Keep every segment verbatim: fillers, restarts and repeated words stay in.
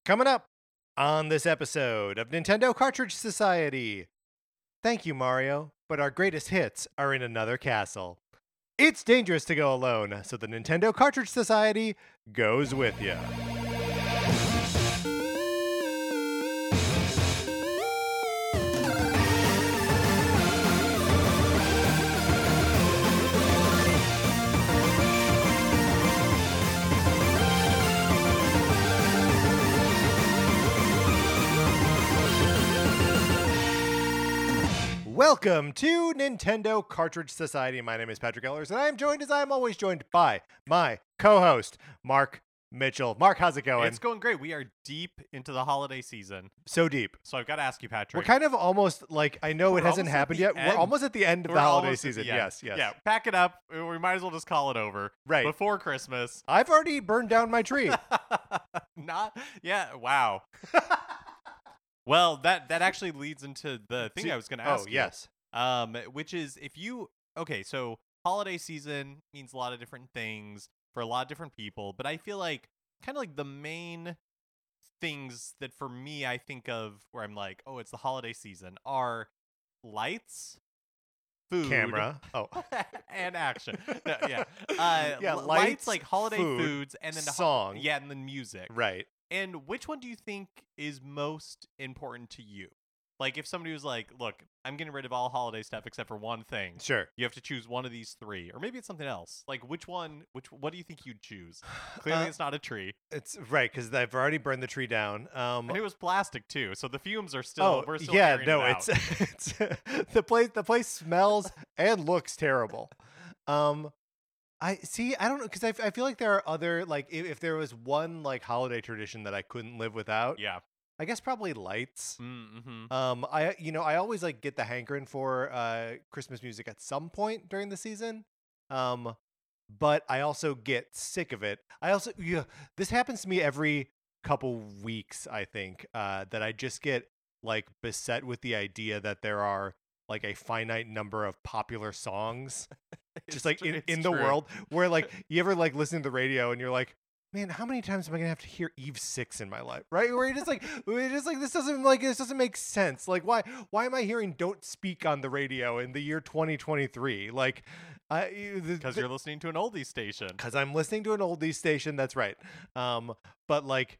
Coming up on this episode of Nintendo Cartridge Society. Thank you, Mario, but our greatest hits are in another castle. It's dangerous to go alone, so the Nintendo Cartridge Society goes with you. Welcome to Nintendo Cartridge Society. My name is Patrick Ellers, and I am joined, as I am always joined, by my co-host, Mark Mitchell. Mark, how's it going? It's going great. We are deep into the holiday season. So deep. So I've got to ask you, Patrick. We're kind of almost, like, I know We're it hasn't almost at happened the yet. end. We're almost at the end of We're the holiday almost at season. the end. Yes, yes. Yeah, pack it up. We might as well just call it over. Right. Before Christmas. I've already burned down my tree. Not, yeah, wow. Well, that, that actually leads into the thing See- I was going to ask oh, you. yes. Um, which is if you, okay, so holiday season means a lot of different things for a lot of different people, but I feel like kind of like the main things that for me I think of where I'm like, oh, it's the holiday season are lights, food, Camera. Oh. and action. No, yeah. Uh, Yeah, l- lights, like holiday food, foods, and then the ho- song. yeah, and then music. Right. And which one do you think is most important to you? Like, if somebody was like, look, I'm getting rid of all holiday stuff except for one thing. Sure. You have to choose one of these three. Or maybe it's something else. Like, which one, which, what do you think you'd choose? Clearly, Uh, it's not a tree. It's right, because I've already burned the tree down. Um, And it was plastic, too. So the fumes are still, oh, we're still yeah, airing no, it out. it's, it's the place, the place smells and looks terrible. Um, I see, I don't know, because I, f- I feel like there are other, like, if, if there was one, like, holiday tradition that I couldn't live without, Yeah. I guess probably lights. Mm-hmm. Um, I you know I always like get the hankering for uh Christmas music at some point during the season. Um, but I also get sick of it. I also yeah, this happens to me every couple weeks. I think uh that I just get like beset with the idea that there are like a finite number of popular songs just like in, in the world where like you ever like listen to the radio and you're like, man, how many times am I gonna have to hear Eve Six in my life? Right? Where you're just like, we're just like, this doesn't like this doesn't make sense. Like, why why am I hearing "Don't Speak" on the radio in the year twenty twenty-three? Like, I Because you're listening to an oldie station. because I'm listening to an oldie station. That's right. Um, but like.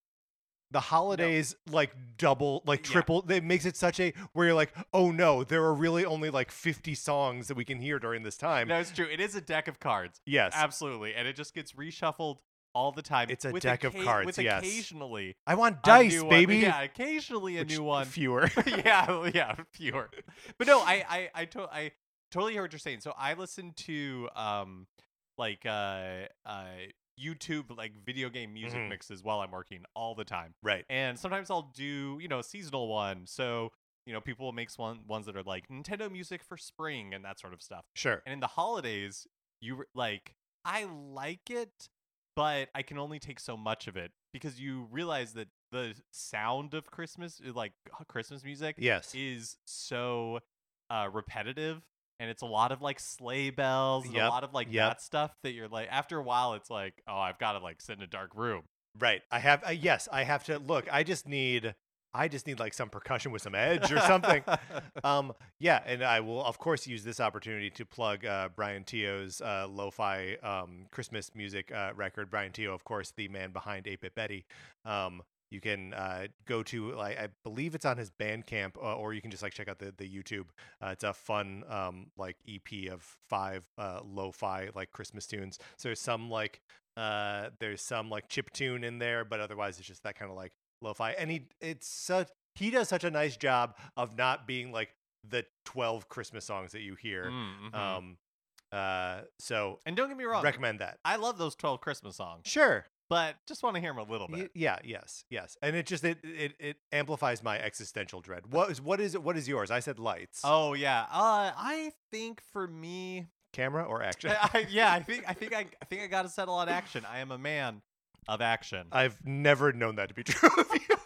The holidays like double, like Yeah. triple. It makes it such a where you're like, oh no, there are really only like fifty songs that we can hear during this time. No, it's true. It is a deck of cards. Yes, Absolutely. And it just gets reshuffled all the time. It's a with deck of occa- cards, With yes. occasionally I want a dice, new one. baby. Yeah, occasionally a Which- new one. Fewer. yeah, yeah, fewer. But no, I, I, I, to- I totally hear what you're saying. So I listen to um, like uh, uh, YouTube like video game music Mhm. mixes while I'm working all the time, Right. and sometimes I'll do you know a seasonal one. So you know people will make one ones that are like Nintendo music for spring and that sort of stuff. Sure. And in the holidays, you re- like I like it, but I can only take so much of it because you realize that the sound of Christmas, like Christmas music, Yes. is so uh, repetitive, and it's a lot of like sleigh bells and Yep, a lot of like yep. that stuff that you're like after a while it's like, oh, I've got to like sit in a dark room. Right. I have. Uh, yes. I have to look. I just need. I just need like some percussion with some edge or something. um. Yeah. And I will of course use this opportunity to plug uh, Brian Tio's uh, lo-fi um, Christmas music uh, record. Brian Tio, of course, the man behind eight bit Betty. Um. You can uh, go to, like, I believe it's on his Bandcamp, uh, or you can just like check out the the YouTube. Uh, it's a fun um, like E P of five uh, lo-fi like Christmas tunes. So there's some like uh, there's some like chip tune in there, but otherwise it's just that kind of like lo-fi. And he it's such he does such a nice job of not being like the twelve Christmas songs that you hear. Mm, mhm. Um, uh, so and don't get me wrong, recommend that. I love those twelve Christmas songs, Sure. but just want to hear them a little bit. Y- yeah, yes, yes, and it just it, it it amplifies my existential dread. What is what is what is yours? I said lights. Oh yeah, uh, I think for me, Camera or action? I, yeah, I think I think I, I think I got to settle on action. I am a man of action. I've never known that to be true of you.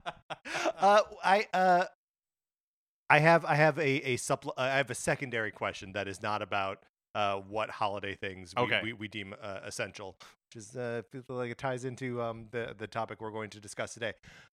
uh, I uh, I have I have a a supple- uh, I have a secondary question that is not about uh what holiday things we Okay. we, we deem uh, essential. which is uh, feels like it ties into um the the topic we're going to discuss today.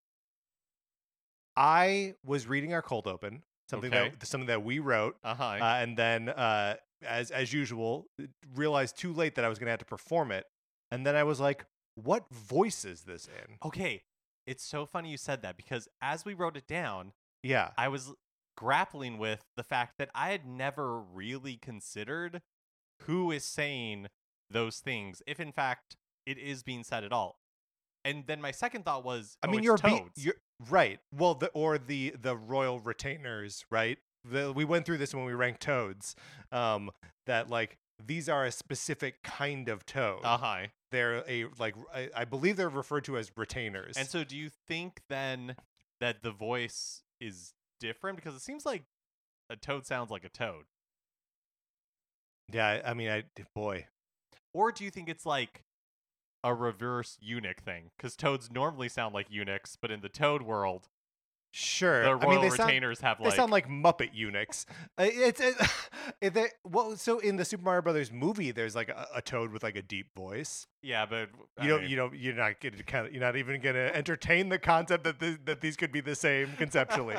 I was reading our cold open, something Okay. that something that we wrote, Uh-huh. uh, and then uh, as as usual, realized too late that I was going to have to perform it, and then I was like, "What voice is this in?" Okay. It's so funny you said that because as we wrote it down, Yeah, I was grappling with the fact that I had never really considered who is saying those things, if in fact it is being said at all. And then my second thought was, I oh, mean, it's you're, be- toads. you're right. Well, the or the the royal retainers, right? The, we went through this when we ranked toads. Um, that like these are a specific kind of toad. Uh-huh. They're a like I, I believe they're referred to as retainers. And so do you think then that the voice is different? Because it seems like a toad sounds like a toad. yeah, I mean, I boy, Or do you think it's like a reverse eunuch thing? Because toads normally sound like eunuchs, but in the toad world, sure. the I royal mean, they sound, retainers have they like... sound like Muppet eunuchs. Uh, it's it, it, they, well, so in the Super Mario Brothers movie, there's like a, a toad with like a deep voice. Yeah, but... I You don't, mean, you don't, you're not gonna kind of, you're not even gonna entertain the concept that this, that these could be the same conceptually.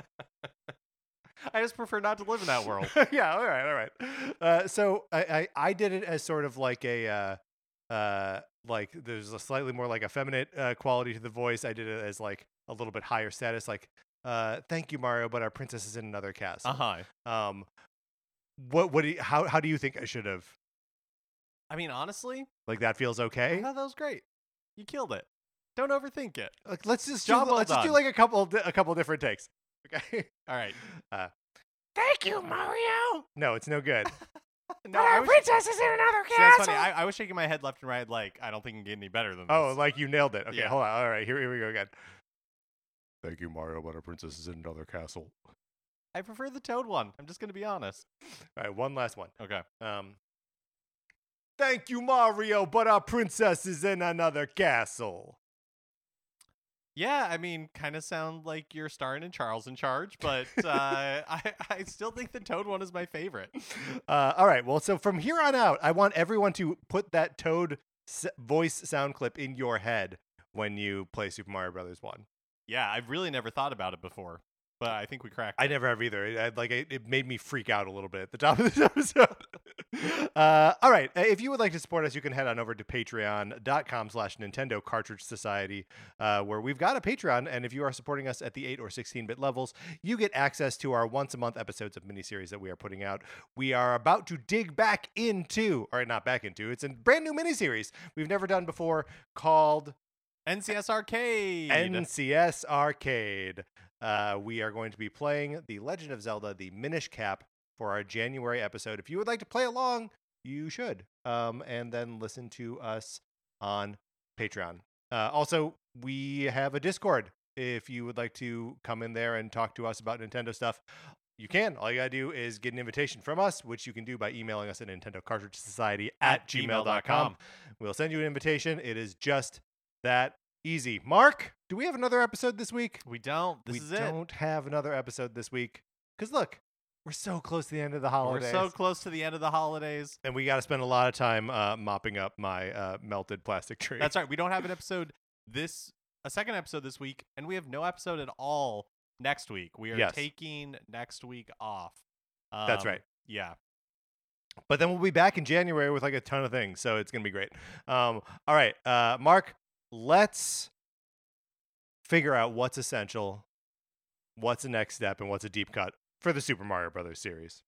I just prefer not to live in that world. Yeah, all right, all right. Uh, so I, I, I did it as sort of like a, uh, uh, like there's a slightly more like effeminate uh, quality to the voice. I did it as like a little bit higher status, like, uh, thank you, Mario, but our princess is in another castle. Uh-huh. Um, what, what, do you, how, how do you think I should have? I mean, honestly, Like that feels I okay. thought that was great. You killed it. Don't overthink it. Like let's just Job do, well let's just do done. like a couple, di- a couple different takes. Okay. All right. Uh, thank you, Mario. No, it's no good. No, I was, princess is in another see, that's funny. I, I was shaking my head left and right like, I don't think it can get any better than this. Oh, like you nailed it. Okay, Yeah. hold on. All right, here, here we go again. Thank you, Mario, but our princess is in another castle. I prefer the toad one. I'm just going to be honest. All right, one last one. Okay. Um, thank you, Mario, but our princess is in another castle. Yeah, I mean, kind of sound like you're starring in Charles in Charge, but uh, I, I still think the Toad one is my favorite. Uh, all right, well, so from here on out, I want everyone to put that Toad s- voice sound clip in your head when you play Super Mario Brothers one. Yeah, I've really never thought about it before, but I think we cracked I it. never have either. It, I- like it, it made me freak out a little bit at the top of this episode. uh, all right, uh, if you would like to support us, you can head on over to patreon.com slash Nintendo Cartridge Society, uh, where we've got a Patreon, and if you are supporting us at the eight or sixteen-bit levels, you get access to our once-a-month episodes of miniseries that we are putting out. We are about to dig back into, or not back into, it's a brand new miniseries we've never done before called N C S Arcade. N C S Arcade. Uh, we are going to be playing The Legend of Zelda, the Minish Cap, for our January episode. If you would like to play along, you should. Um, and then listen to us on Patreon. Uh, also, we have a Discord. If you would like to come in there and talk to us about Nintendo stuff, you can. All you gotta do is get an invitation from us, which you can do by emailing us at Nintendo Cartridge Society at At gmail gmail dot dot com. com. We'll send you an invitation. It is just that easy. Mark, do we have another episode this week? We don't. This we is it. don't have another episode this week. Because look, we're so close to the end of the We're holidays. so close to the end of the holidays. and we got to spend a lot of time uh, mopping up my uh, melted plastic tree. That's right. We don't have an episode this, a second episode this week, and we have no episode at all next week. We are Yes. taking next week off. Um, That's right. Yeah. But then we'll be back in January with like a ton of things. So it's going to be great. Um, all right, uh, Mark, let's figure out what's essential, what's the next step, and what's a deep cut for the Super Mario Brothers series.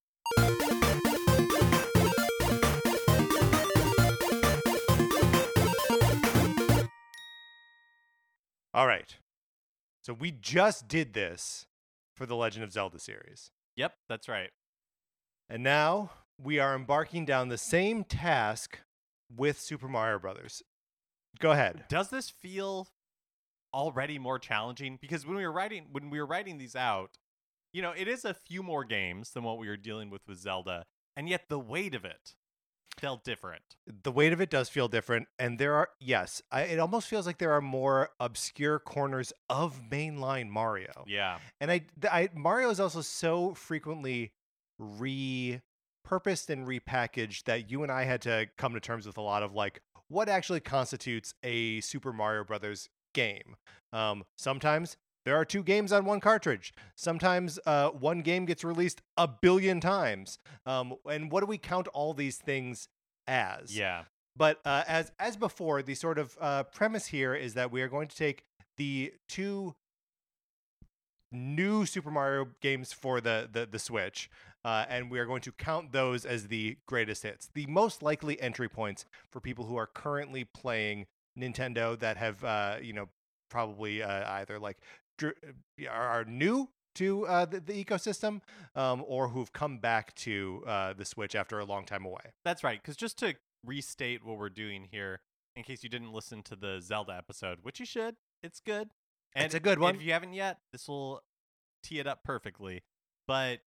All right. So we just did this for the Legend of Zelda series. Yep, that's right. And now we are embarking down the same task with Super Mario Brothers. Go ahead. Does this feel already more challenging? Because when we were writing when we were writing these out, you know, it is a few more games than what we were dealing with with Zelda, and yet the weight of it felt different. The weight of it does feel different, and there are yes, I, it almost feels like there are more obscure corners of mainline Mario. Yeah. And I, th- I Mario is also so frequently repurposed and repackaged that you and I had to come to terms with a lot of like, what actually constitutes a Super Mario Brothers game. Um, sometimes there are two games on one cartridge. Sometimes uh, one game gets released a billion times. Um, and what do we count all these things as? Yeah. But uh, as as before, the sort of uh, premise here is that we are going to take the two new Super Mario games for the the, the Switch, uh, and we are going to count those as the greatest hits, the most likely entry points for people who are currently playing Nintendo that have, uh, you know, probably uh, either like dr- are, are new to uh, the, the ecosystem, um, or who've come back to uh, the Switch after a long time away. That's right. Because just to restate what we're doing here, in case you didn't listen to the Zelda episode, which you should, it's good. And It's a good one. If you haven't yet, this will tee it up perfectly. But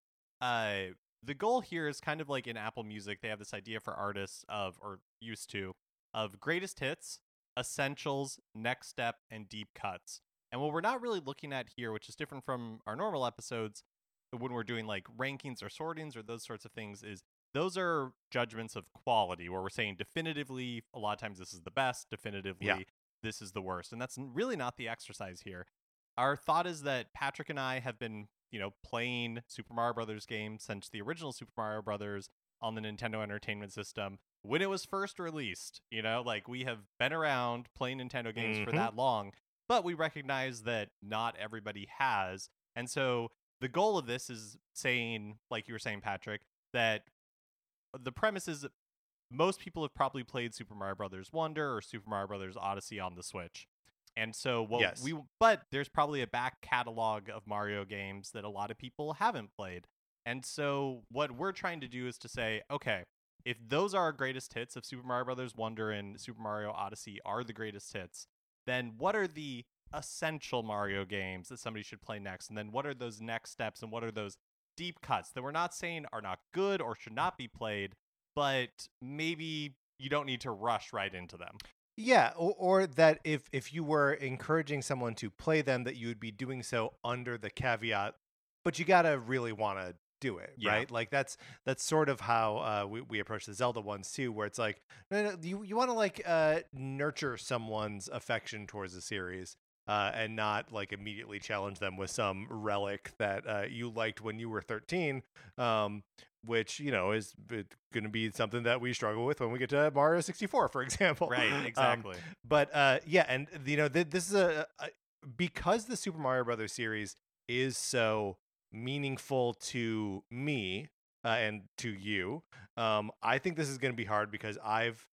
uh, the goal here is kind of like in Apple Music, they have this idea for artists of, or used to, of greatest hits, essentials, next step, and deep cuts. And what we're not really looking at here, which is different from our normal episodes, when we're doing like rankings or sortings or those sorts of things, is those are judgments of quality where we're saying definitively, a lot of times this is the best, definitively, Yeah. this is the worst. And that's really not the exercise here. Our thought is that Patrick and I have been, you know, playing Super Mario Brothers games since the original Super Mario Brothers on the Nintendo Entertainment System when it was first released. You know, like we have been around playing Nintendo games Mhm. for that long, but we recognize that not everybody has. And so the goal of this is saying, like you were saying, Patrick, that the premise is that most people have probably played Super Mario Brothers Wonder or Super Mario Brothers Odyssey on the Switch. And so what Yes. we but there's probably a back catalog of Mario games that a lot of people haven't played. And so what we're trying to do is to say, okay, if those are our greatest hits, if Super Mario Brothers Wonder and Super Mario Odyssey are the greatest hits, then what are the essential Mario games that somebody should play next? And then what are those next steps and what are those deep cuts that we're not saying are not good or should not be played, but maybe you don't need to rush right into them. Yeah, or, or that if if you were encouraging someone to play them, that you would be doing so under the caveat, but you gotta really want to do it, Yeah. right? Like that's that's sort of how uh, we we approach the Zelda ones too, where it's like, no, no, you you want to like uh, nurture someone's affection towards the series. Uh, and not like immediately challenge them with some relic that uh, you liked when you were thirteen, um, which, you know, is going to be something that we struggle with when we get to Mario sixty-four, for example. Right, Um, exactly. but uh, yeah, and you know, th- this is a, a because the Super Mario Brothers series is so meaningful to me uh, and to you. Um, I think this is going to be hard because I've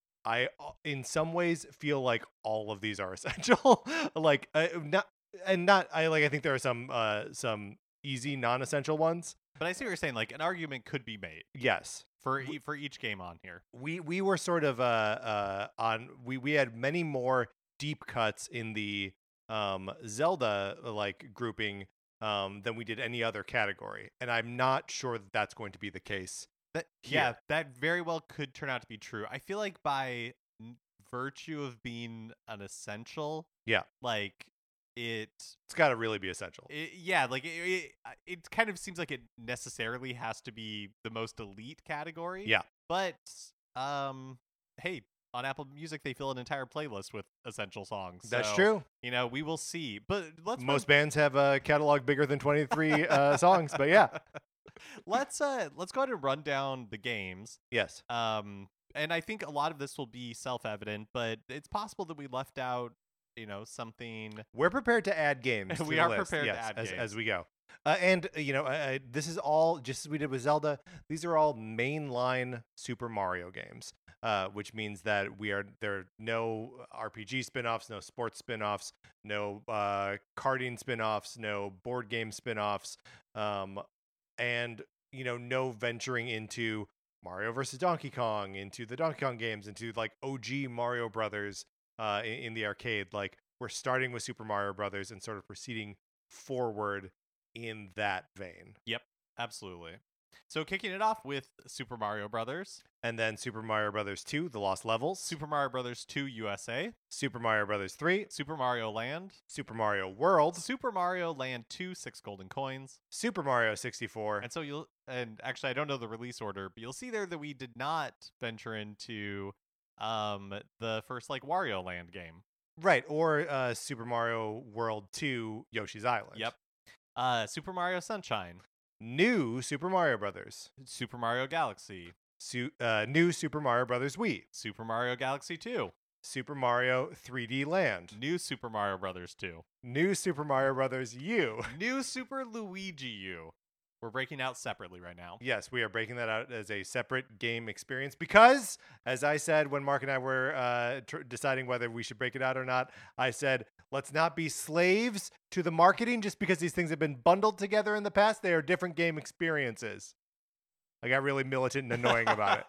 I uh, in some ways feel like all of these are essential. like uh, not and not I like I think there are some uh some easy non-essential ones. But I see what you're saying. Like an argument could be made Yes. for e- for each game on here. We we were sort of uh uh on we we had many more deep cuts in the um Zelda like grouping um than we did any other category. And I'm not sure that that's going to be the case. That Here. yeah, that very well could turn out to be true. I feel like by n- virtue of being an essential, Yeah. like it, It's got to really be essential. it yeah, like it, it, it kind of seems like it necessarily has to be the most elite category. Yeah. But um, hey, on Apple Music they fill an entire playlist with essential songs. That's So, true. You know, we will see. But let's Most bands have a catalog bigger than twenty-three uh, songs, but yeah. let's uh let's go ahead and run down the games. Yes. Um, and I think a lot of this will be self-evident, but it's possible that we left out, you know, something. We're prepared to add games. to We the are list, prepared to yes, add as, games. as we go. Uh, and uh, you know, uh, this is all just as we did with Zelda. These are all mainline Super Mario games, uh, which means that we are there are no R P G spin-offs, no sports spin-offs, no uh, karting spin-offs, no board game spin-offs, um, and you know, no venturing into Mario versus Donkey Kong, into the Donkey Kong games, into like O G Mario Brothers uh, in, in the arcade. Like we're starting with Super Mario Brothers and sort of proceeding forward in that vein. Yep, absolutely. So kicking it off with Super Mario Brothers, And then Super Mario Brothers two, The Lost Levels, Super Mario Brothers two U S A, Super Mario Brothers three, Super Mario Land, Super Mario World, Super Mario Land two, Six Golden Coins. Super Mario sixty-four. And so you'll, and actually I don't know the release order, but you'll see there that we did not venture into um the first like Wario Land game. Right, or uh, Super Mario World two Yoshi's Island. Yep. Uh, Super Mario Sunshine, New Super Mario Brothers. Super Mario Galaxy, Su- uh, new Super Mario Brothers Wii. Super Mario Galaxy two, Super Mario three D Land. New Super Mario Brothers two, New Super Mario Brothers U. New Super Luigi U. We're breaking out separately right now. Yes, we are breaking that out as a separate game experience because, as I said when Mark and I were uh, tr- deciding whether we should break it out or not, I said, let's not be slaves to the marketing just because these things have been bundled together in the past. They are different game experiences. I got really militant and annoying about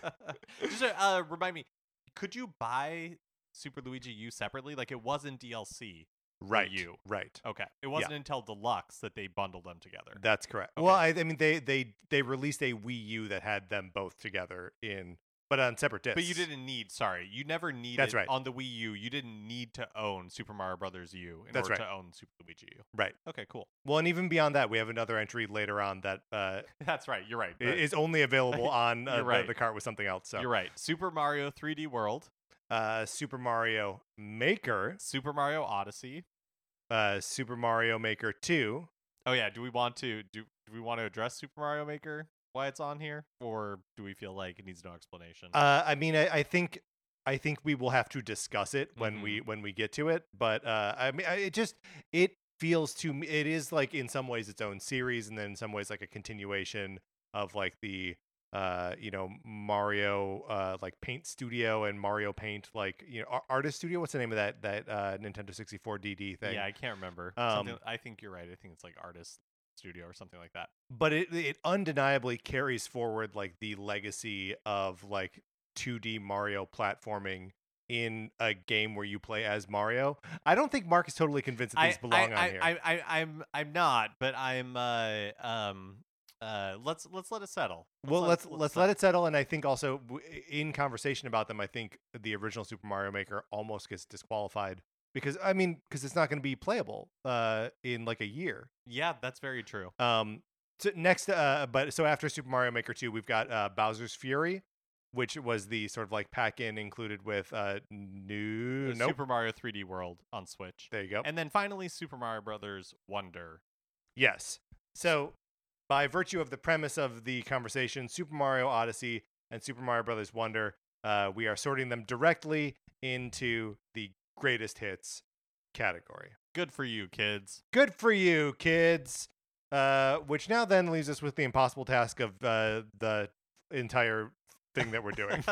it. Just uh, remind me, could you buy Super Luigi U separately? Like it wasn't D L C. Right. U. Right. Okay. It wasn't until Deluxe that they bundled them together. That's correct. Okay. Well, I, I mean, they they they released a Wii U that had them both together in, but on separate discs. But you didn't need. Sorry, you never needed. That's right. On the Wii U, you didn't need to own Super Mario Brothers U in That's order right. to own Super Luigi U. Right. Okay. Cool. Well, and even beyond that, we have another entry later on that uh, That's right. You're right. i- is only available on uh, You're the, right. the cart with something else. So You're right. Super Mario three D World, uh, Super Mario Maker, Super Mario Odyssey. uh, Super Mario Maker two. Oh yeah. Do we want to do? Do we want to address Super Mario Maker? Why it's on here, or do we feel like it needs no explanation? Uh, I mean, I, I think I think we will have to discuss it when Mhm. we when we get to it. But uh, I mean, I, it just it feels to me it is like in some ways its own series, and then in some ways like a continuation of like the uh you know Mario uh like Paint Studio and Mario Paint like you know Ar- Artist Studio. What's the name of that that uh Nintendo sixty-four D D thing? yeah, I can't remember. Um, Something, I think you're right. I think it's like Artist Studio or something like that. But it it undeniably carries forward like the legacy of like two D Mario platforming in a game where you play as Mario. I don't think Mark is totally convinced that these I, belong I, on I, here. I, I, I'm, I'm not, but I'm. Uh, um, uh, let's let's let it settle. well, let let's it- let's let it settle. And I think also w- in conversation about them, I think the original Super Mario Maker almost gets disqualified because I mean because it's not going to be playable uh, in like a year. Yeah, that's very true. Um, so next, uh, but so after Super Mario Maker two, we've got uh, Bowser's Fury, which was the sort of like pack in included with uh, new. The Nope. Super Mario three D World on Switch, There you go. and then finally Super Mario Brothers Wonder. Yes. So, by virtue of the premise of the conversation, Super Mario Odyssey and Super Mario Brothers Wonder, uh, we are sorting them directly into the greatest hits category. Good for you, kids. Good for you, kids. Uh, which now then leaves us with the impossible task of uh, the entire thing that we're doing.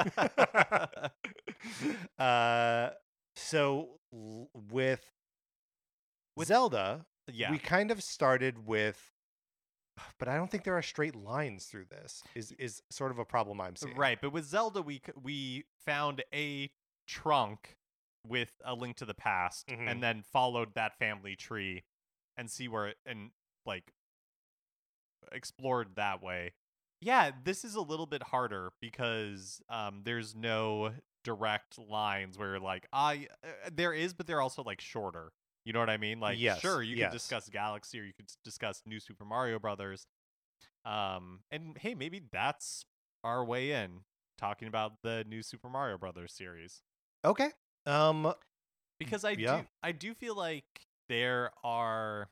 uh, so l- with with Zelda, Yeah, we kind of started with, but I don't think there are straight lines through this. Is is sort of a problem I'm seeing. right. But with Zelda, we c- we found a trunk with a link to the past, Mhm. and then followed that family tree, and see where it, and like explored that way. Yeah, this is a little bit harder because um, there's no direct lines where like I uh, there is, but they're also like shorter. You know what I mean? Like, Yes, sure, you yes. could discuss Galaxy or you could s- discuss New Super Mario Brothers. Um, and hey, maybe that's our way in talking about the New Super Mario Brothers series Okay. Um. because I Yeah. do I do feel like there are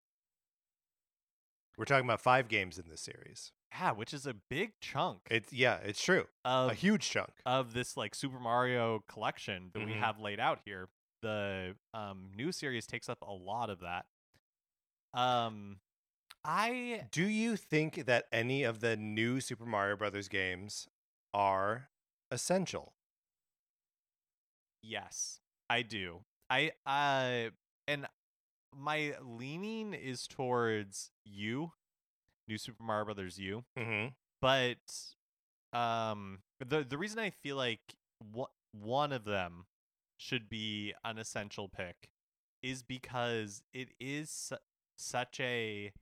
We're talking about five games in this series. yeah, which is a big chunk It's yeah, it's true. of a huge chunk. of this like Super Mario collection that we Mhm. have laid out here. The um new series takes up a lot of that. Um I Do you think that any of the new Super Mario Brothers games are essential? yes, I do. I uh and my leaning is towards U, New Super Mario Brothers U, Mm-hmm. but um the the reason I feel like wha- one of them should be an essential pick is because it is su- such a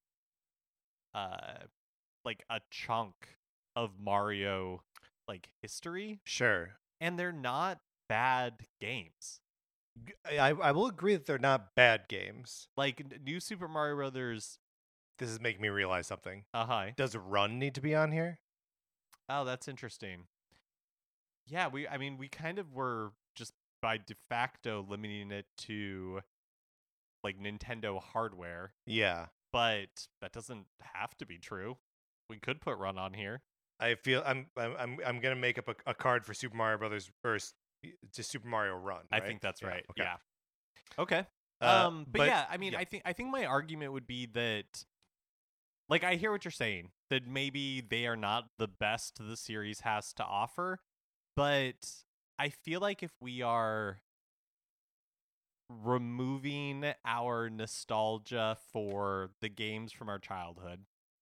uh like a chunk of Mario like history, Sure. and they're not bad games. G- I I will agree that they're not bad games. Like N- New Super Mario Brothers, This is making me realize something. uh hi. Does Run need to be on here? Oh, that's interesting. Yeah, we. I mean, we kind of were just by de facto limiting it to like Nintendo hardware, Yeah. but that doesn't have to be true. We could put Run on here. I feel I'm I'm I'm, I'm gonna make up a, a card for Super Mario Brothers or s- just Super Mario Run. I right? think that's Yeah, right. okay. Yeah. Okay. Uh, Um. But, but yeah, I mean, yeah. I think I think my argument would be that, like, I hear what you're saying, that maybe they are not the best the series has to offer, but I feel like if we are removing our nostalgia for the games from our childhood,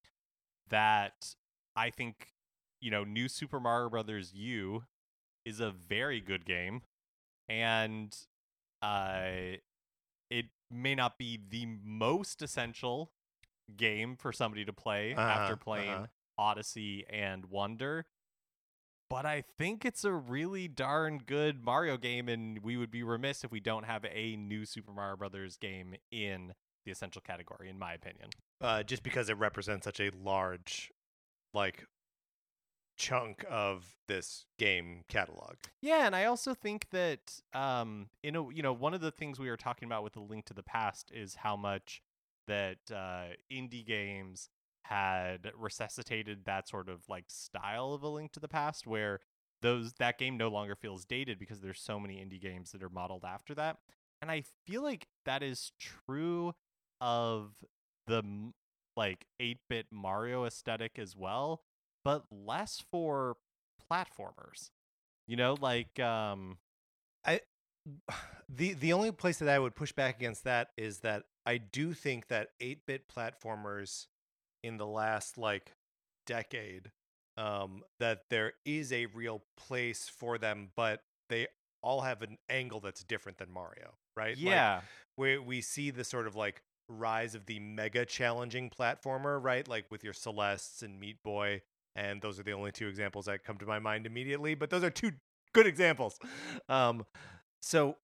that I think, you know, New Super Mario Brothers U is a very good game, and uh it may not be the most essential game for somebody to play Uh-huh, after playing uh-huh. Odyssey and Wonder, but I think it's a really darn good Mario game, and we would be remiss if we don't have a new Super Mario Brothers game in the essential category, in my opinion. Uh, just because it represents such a large, like, chunk of this game catalog. Yeah, and I also think that um you know, you know, one of the things we were talking about with the Link to the Past is how much that uh indie games had resuscitated that sort of like style of a Link to the Past, where those that game no longer feels dated because there's so many indie games that are modeled after that. And I feel like that is true of the m- like eight-bit Mario aesthetic as well, but less for platformers. You know, like um I the the only place that I would push back against that is that I do think that eight-bit platformers in the last like decade, um, that there is a real place for them, but they all have an angle that's different than Mario, right? Like yeah. where we see the sort of like rise of the mega challenging platformer, right? Like with your Celestes and Meat Boy, and those are the only two examples that come to my mind immediately, but those are two good examples. Um, so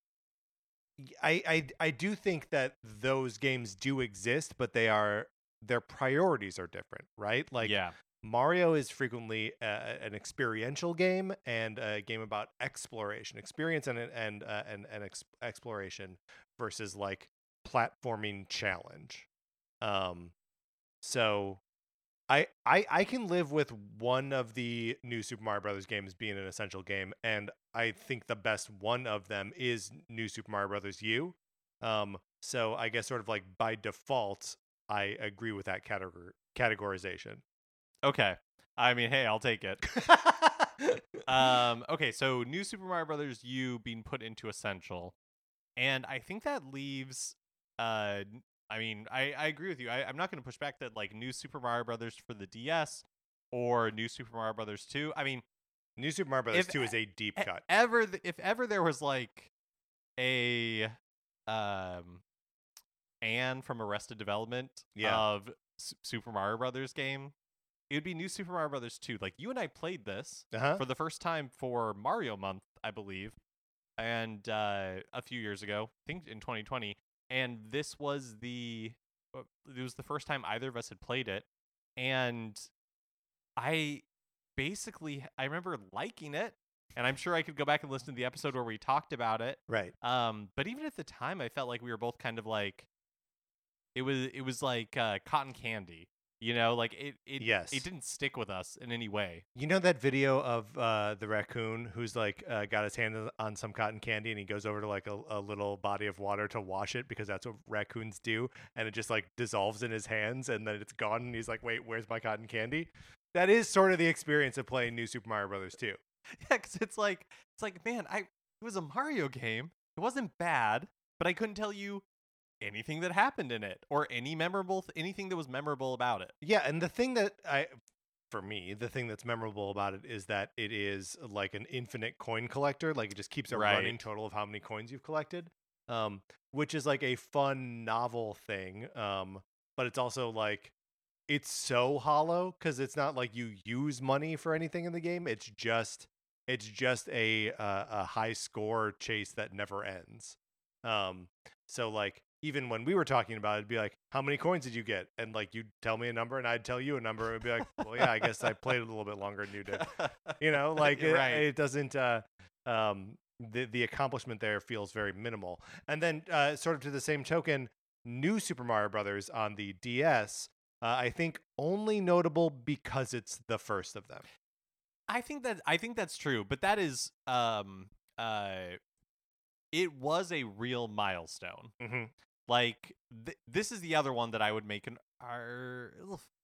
I, I I do think that those games do exist, but they are their priorities are different, right? Like yeah. Mario is frequently uh, an experiential game and a game about exploration, experience, and and uh, and and ex- exploration versus like platforming challenge. Um, so I, I I can live with one of the new Super Mario Brothers games being an essential game, and I think the best one of them is New Super Mario Brothers U. Um, so I guess sort of like by default, I agree with that categor- categorization. Okay. I mean, hey, I'll take it. Um okay, so New Super Mario Brothers U being put into essential. And I think that leaves uh n- I mean, I I agree with you. I I'm not going to push back that like New Super Mario Brothers for the D S or New Super Mario Brothers two. I mean, New Super Mario Brothers if two is a deep e- cut. ever th- if ever there was like a um Anne from Arrested Development Yeah. of S- Super Mario Brothers game, it would be New Super Mario Brothers two. Like you and I played this Uh-huh. for the first time for Mario Month, I believe, and uh, a few years ago, I think in twenty twenty, and this was the uh, it was the first time either of us had played it, and I basically I remember liking it, and I'm sure I could go back and listen to the episode where we talked about it. Right. Um, but even at the time, I felt like we were both kind of like it was it was like uh, cotton candy, you know, like it it Yes. it didn't stick with us in any way. You know that video of uh, the raccoon who's like uh, got his hand on some cotton candy and he goes over to like a, a little body of water to wash it because that's what raccoons do, and it just like dissolves in his hands and then it's gone and he's like, wait, where's my cotton candy? That is sort of the experience of playing New Super Mario Brothers two. Yeah, because it's like it's like man, I it was a Mario game. It wasn't bad, but I couldn't tell you anything that happened in it or any memorable th- anything that was memorable about it. Yeah, and the thing that I, for me, the thing that's memorable about it is that it is like an infinite coin collector. Like it just keeps a running Right. total of how many coins you've collected, um, which is like a fun, novel thing. Um, but it's also like it's so hollow because it's not like you use money for anything in the game. It's just it's just a uh, a high score chase that never ends. Um, so like even when we were talking about it, it'd be like, how many coins did you get? And like, you'd tell me a number and I'd tell you a number. And it'd be like, well, yeah, I guess I played a little bit longer than you did. You know, like it, Right. it doesn't, uh, um, the, the accomplishment there feels very minimal. And then uh, sort of to the same token, New Super Mario Brothers on the D S, uh, I think only notable because it's the first of them. I think that I think that's true, but that is um uh it was a real milestone. Mm-hmm. Like th- this is the other one that I would make an ar-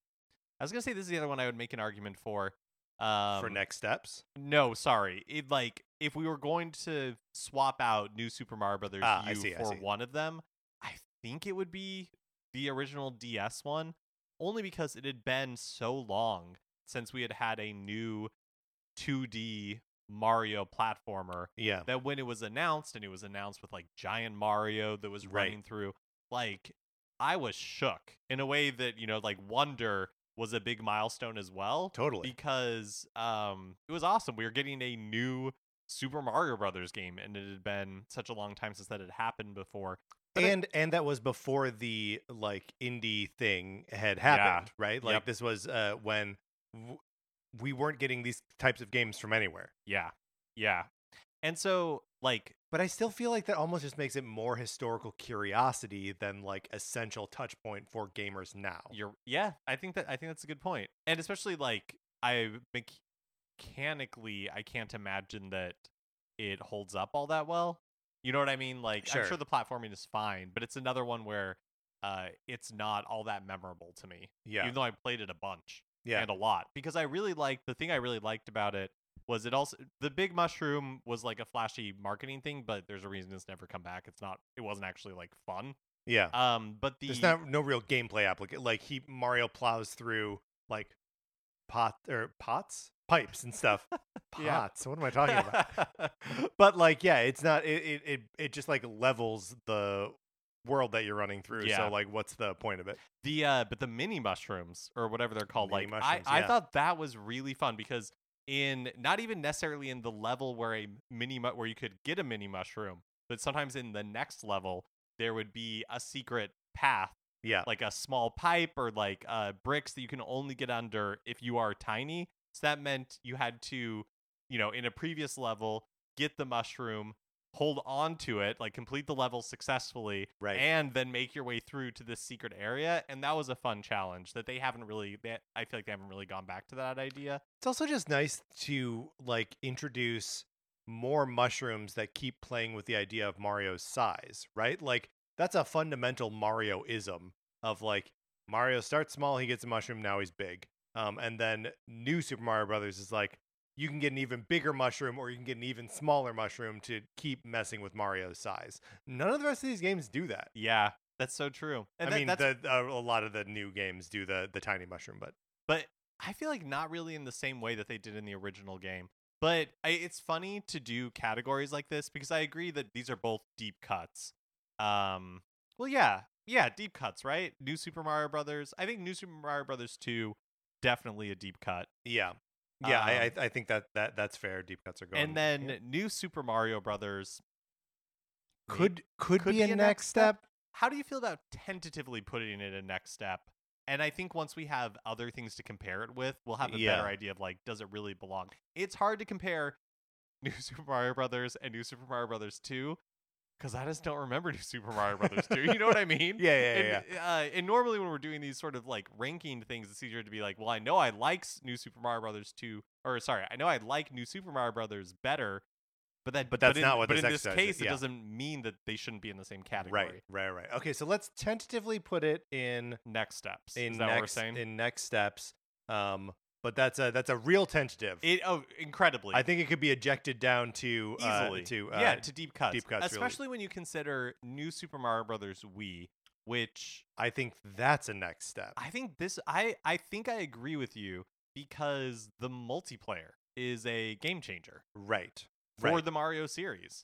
I was gonna say this is the other one I would make an argument for. Um, For next steps? No, sorry. It like if we were going to swap out New Super Mario Brothers Ah, I U see, I for see. one of them, I think it would be the original D S one, only because it had been so long since we had had a new two D Mario platformer Yeah. that when it was announced, and it was announced with like giant Mario that was Right. running through, like I was shook in a way that, you know, like Wonder was a big milestone as well. Totally. Because um it was awesome. We were getting a new Super Mario Brothers game, and it had been such a long time since that had happened before. But it- and and that was before the like indie thing had happened, right? Like Yep. this was uh when w- we weren't getting these types of games from anywhere. yeah. Yeah. And so like But I still feel like that almost just makes it more historical curiosity than like essential touch point for gamers now. You're yeah, I think that I think that's a good point. And especially like I mech- mechanically I can't imagine that it holds up all that well. You know what I mean? Like Sure. I'm sure the platforming is fine, but it's another one where uh it's not all that memorable to me. Yeah. Even though I played it a bunch Yeah. and a lot, because I really liked the thing I really liked about it was it also the big mushroom was like a flashy marketing thing, but there's a reason it's never come back. It's not it wasn't actually like fun. Yeah. Um but the There's not no real gameplay application. Like he Mario plows through like pot or pots, pipes and stuff. Yeah. Pots. What am I talking about? But like, yeah, it's not. It, it it it just like levels the world that you're running through. Yeah. So like, what's the point of it? The uh but the mini mushrooms or whatever they're called, Mini like mushrooms, I, I yeah. thought that was really fun because in not even necessarily in the level where a mini mu- where you could get a mini mushroom, but sometimes in the next level there would be a secret path, Yeah. like a small pipe or like uh bricks that you can only get under if you are tiny. So that meant you had to, you know, in a previous level get the mushroom, hold on to it, like complete the level successfully, Right. and then make your way through to this secret area. And that was a fun challenge that they haven't really they, I feel like they haven't really gone back to that idea. It's also just nice to like introduce more mushrooms that keep playing with the idea of Mario's size, right? Like that's a fundamental Mario-ism of like Mario starts small, he gets a mushroom, now he's big. Um, and then New Super Mario Brothers is like you can get an even bigger mushroom or you can get an even smaller mushroom to keep messing with Mario's size. None of the rest of these games do that. Yeah, that's so true. And I that- mean, that's the, uh, a lot of the new games do the the tiny mushroom, but but I feel like not really in the same way that they did in the original game. But I, it's funny to do categories like this because I agree that these are both deep cuts. Um, well, yeah, yeah, deep cuts, right? New Super Mario Brothers. I think New Super Mario Brothers two, definitely a deep cut. yeah, yeah, I Um, I I think that that that's fair. Deep cuts are going. And then yeah. New Super Mario Brothers may- could could, could be, a next step. How do you feel about tentatively putting it a next step? And I think once we have other things to compare it with, we'll have a Yeah. better idea of like, does it really belong? It's hard to compare New Super Mario Brothers and New Super Mario Brothers two because I just don't remember New Super Mario Brothers two. You know what I mean? Yeah, yeah, yeah, and, Uh, and normally when we're doing these sort of like ranking things, it's easier to be like, well, I know I like s- New Super Mario Brothers two, or sorry, I know I like New Super Mario Brothers better. But that, But that's in, not what But this in this exercise is, case, it yeah. doesn't mean that they shouldn't be in the same category. Right, right, right. Okay, so let's tentatively put it in Next steps. in Is that what we're next saying? in next steps. Um, but that's a that's a real tentative. It oh, incredibly. I think it could be ejected down to uh, easily to uh, yeah to deep cuts. deep cuts, really. especially when you consider New Super Mario Brothers Wii, which I think that's a next step. I think this I I think I agree with you because the multiplayer is a game changer Right, for right. the Mario series.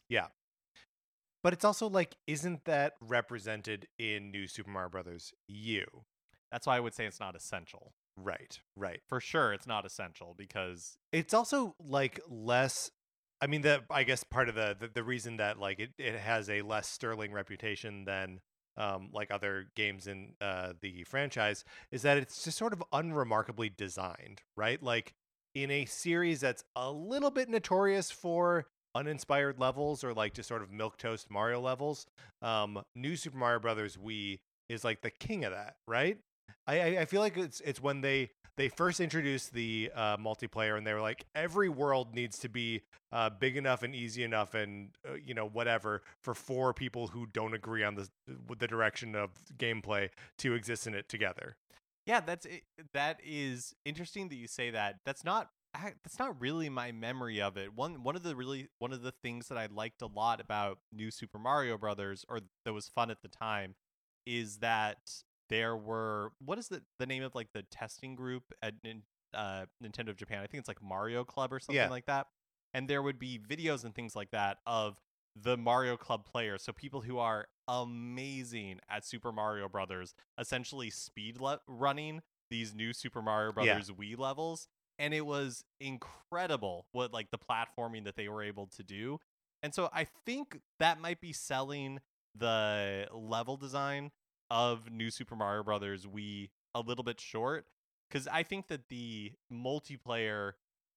But it's also like, isn't that represented in New Super Mario Brothers U? That's why I would say it's not essential. Right, right. For sure, it's not essential because It's also like less. I mean, the I guess part of the the, the reason that like it, it has a less sterling reputation than um, like other games in uh, the franchise, is that it's just sort of unremarkably designed, right? Like in a series that's a little bit notorious for uninspired levels or like just sort of milquetoast Mario levels, um, New Super Mario Brothers Wii is like the king of that, right? I, I I feel like it's it's when they they first introduced the uh, multiplayer and they were like every world needs to be uh, big enough and easy enough and uh, you know whatever for four people who don't agree on the the direction of gameplay to exist in it together. Yeah, that's it. That is interesting that you say that. That's not I- that's not really my memory of it. One one of the really one of the things that I liked a lot about New Super Mario Brothers, or that was fun at the time, is that there were, what is the the name of like the testing group at Nin- uh, Nintendo of Japan? I think it's like Mario Club or something Yeah. like that. And there would be videos and things like that of the Mario Club players, so people who are amazing at Super Mario Brothers, essentially speed le- running these new Super Mario Yeah. Brothers Wii levels, and it was incredible what like the platforming that they were able to do. And so I think that might be selling the level design of New Super Mario Brothers Wii a little bit short, because I think that the multiplayer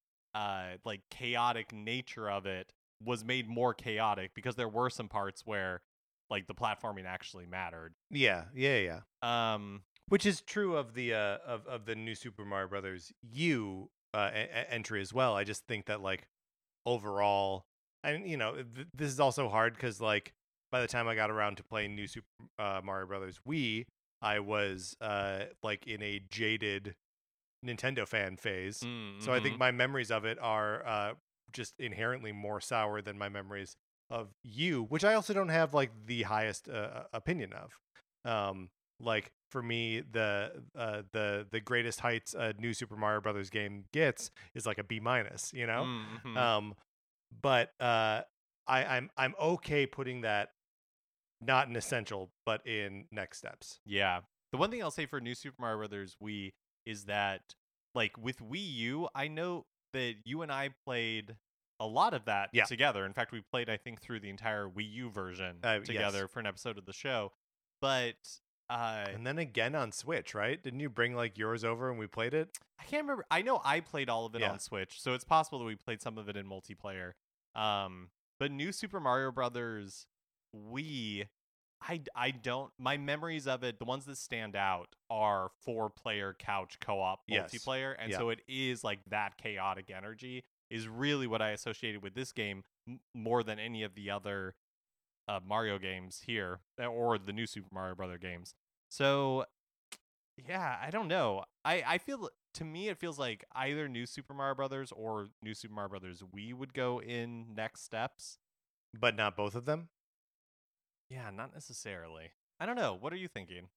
uh like chaotic nature of it was made more chaotic because there were some parts where like the platforming actually mattered. Yeah, yeah, yeah. Um Which is true of the uh, of of the New Super Mario Brothers U uh, e- e- entry as well. I just think that like overall, and you know, th- this is also hard because like by the time I got around to playing New Super uh, Mario Brothers Wii, I was uh, like in a jaded Nintendo fan phase. mm, So I think mhm. my memories of it are uh, just inherently more sour than my memories of you, which I also don't have like the highest uh, opinion of. Um, like for me, the uh, the the greatest heights a new Super Mario Brothers game gets is like a B minus, you know. Mm, mhm. Um, but uh, I, I'm I'm okay putting that not in essential, but in next steps. Yeah. The one thing I'll say for New Super Mario Brothers Wii is that, like with Wii U, I know that you and I played a lot of that Yeah. together. In fact, we played, I think, through the entire Wii U version Uh, yes. together for an episode of the show. But uh, And then again on Switch, right? Didn't you bring like yours over and we played it? I can't remember. I know I played all of it Yeah. on Switch, so it's possible that we played some of it in multiplayer. Um, but New Super Mario Brothers Wii, I, I don't. My memories of it, the ones that stand out, are four player couch co op Yes. multiplayer, and Yeah. so it is like that chaotic energy is really what I associated with this game m- more than any of the other uh, Mario games here, uh, or the new Super Mario Brother games. So yeah, I don't know. I I feel, to me it feels like either New Super Mario Brothers or New Super Mario Brothers Wii would go in next steps. But not both of them. Yeah, not necessarily. I don't know. What are you thinking?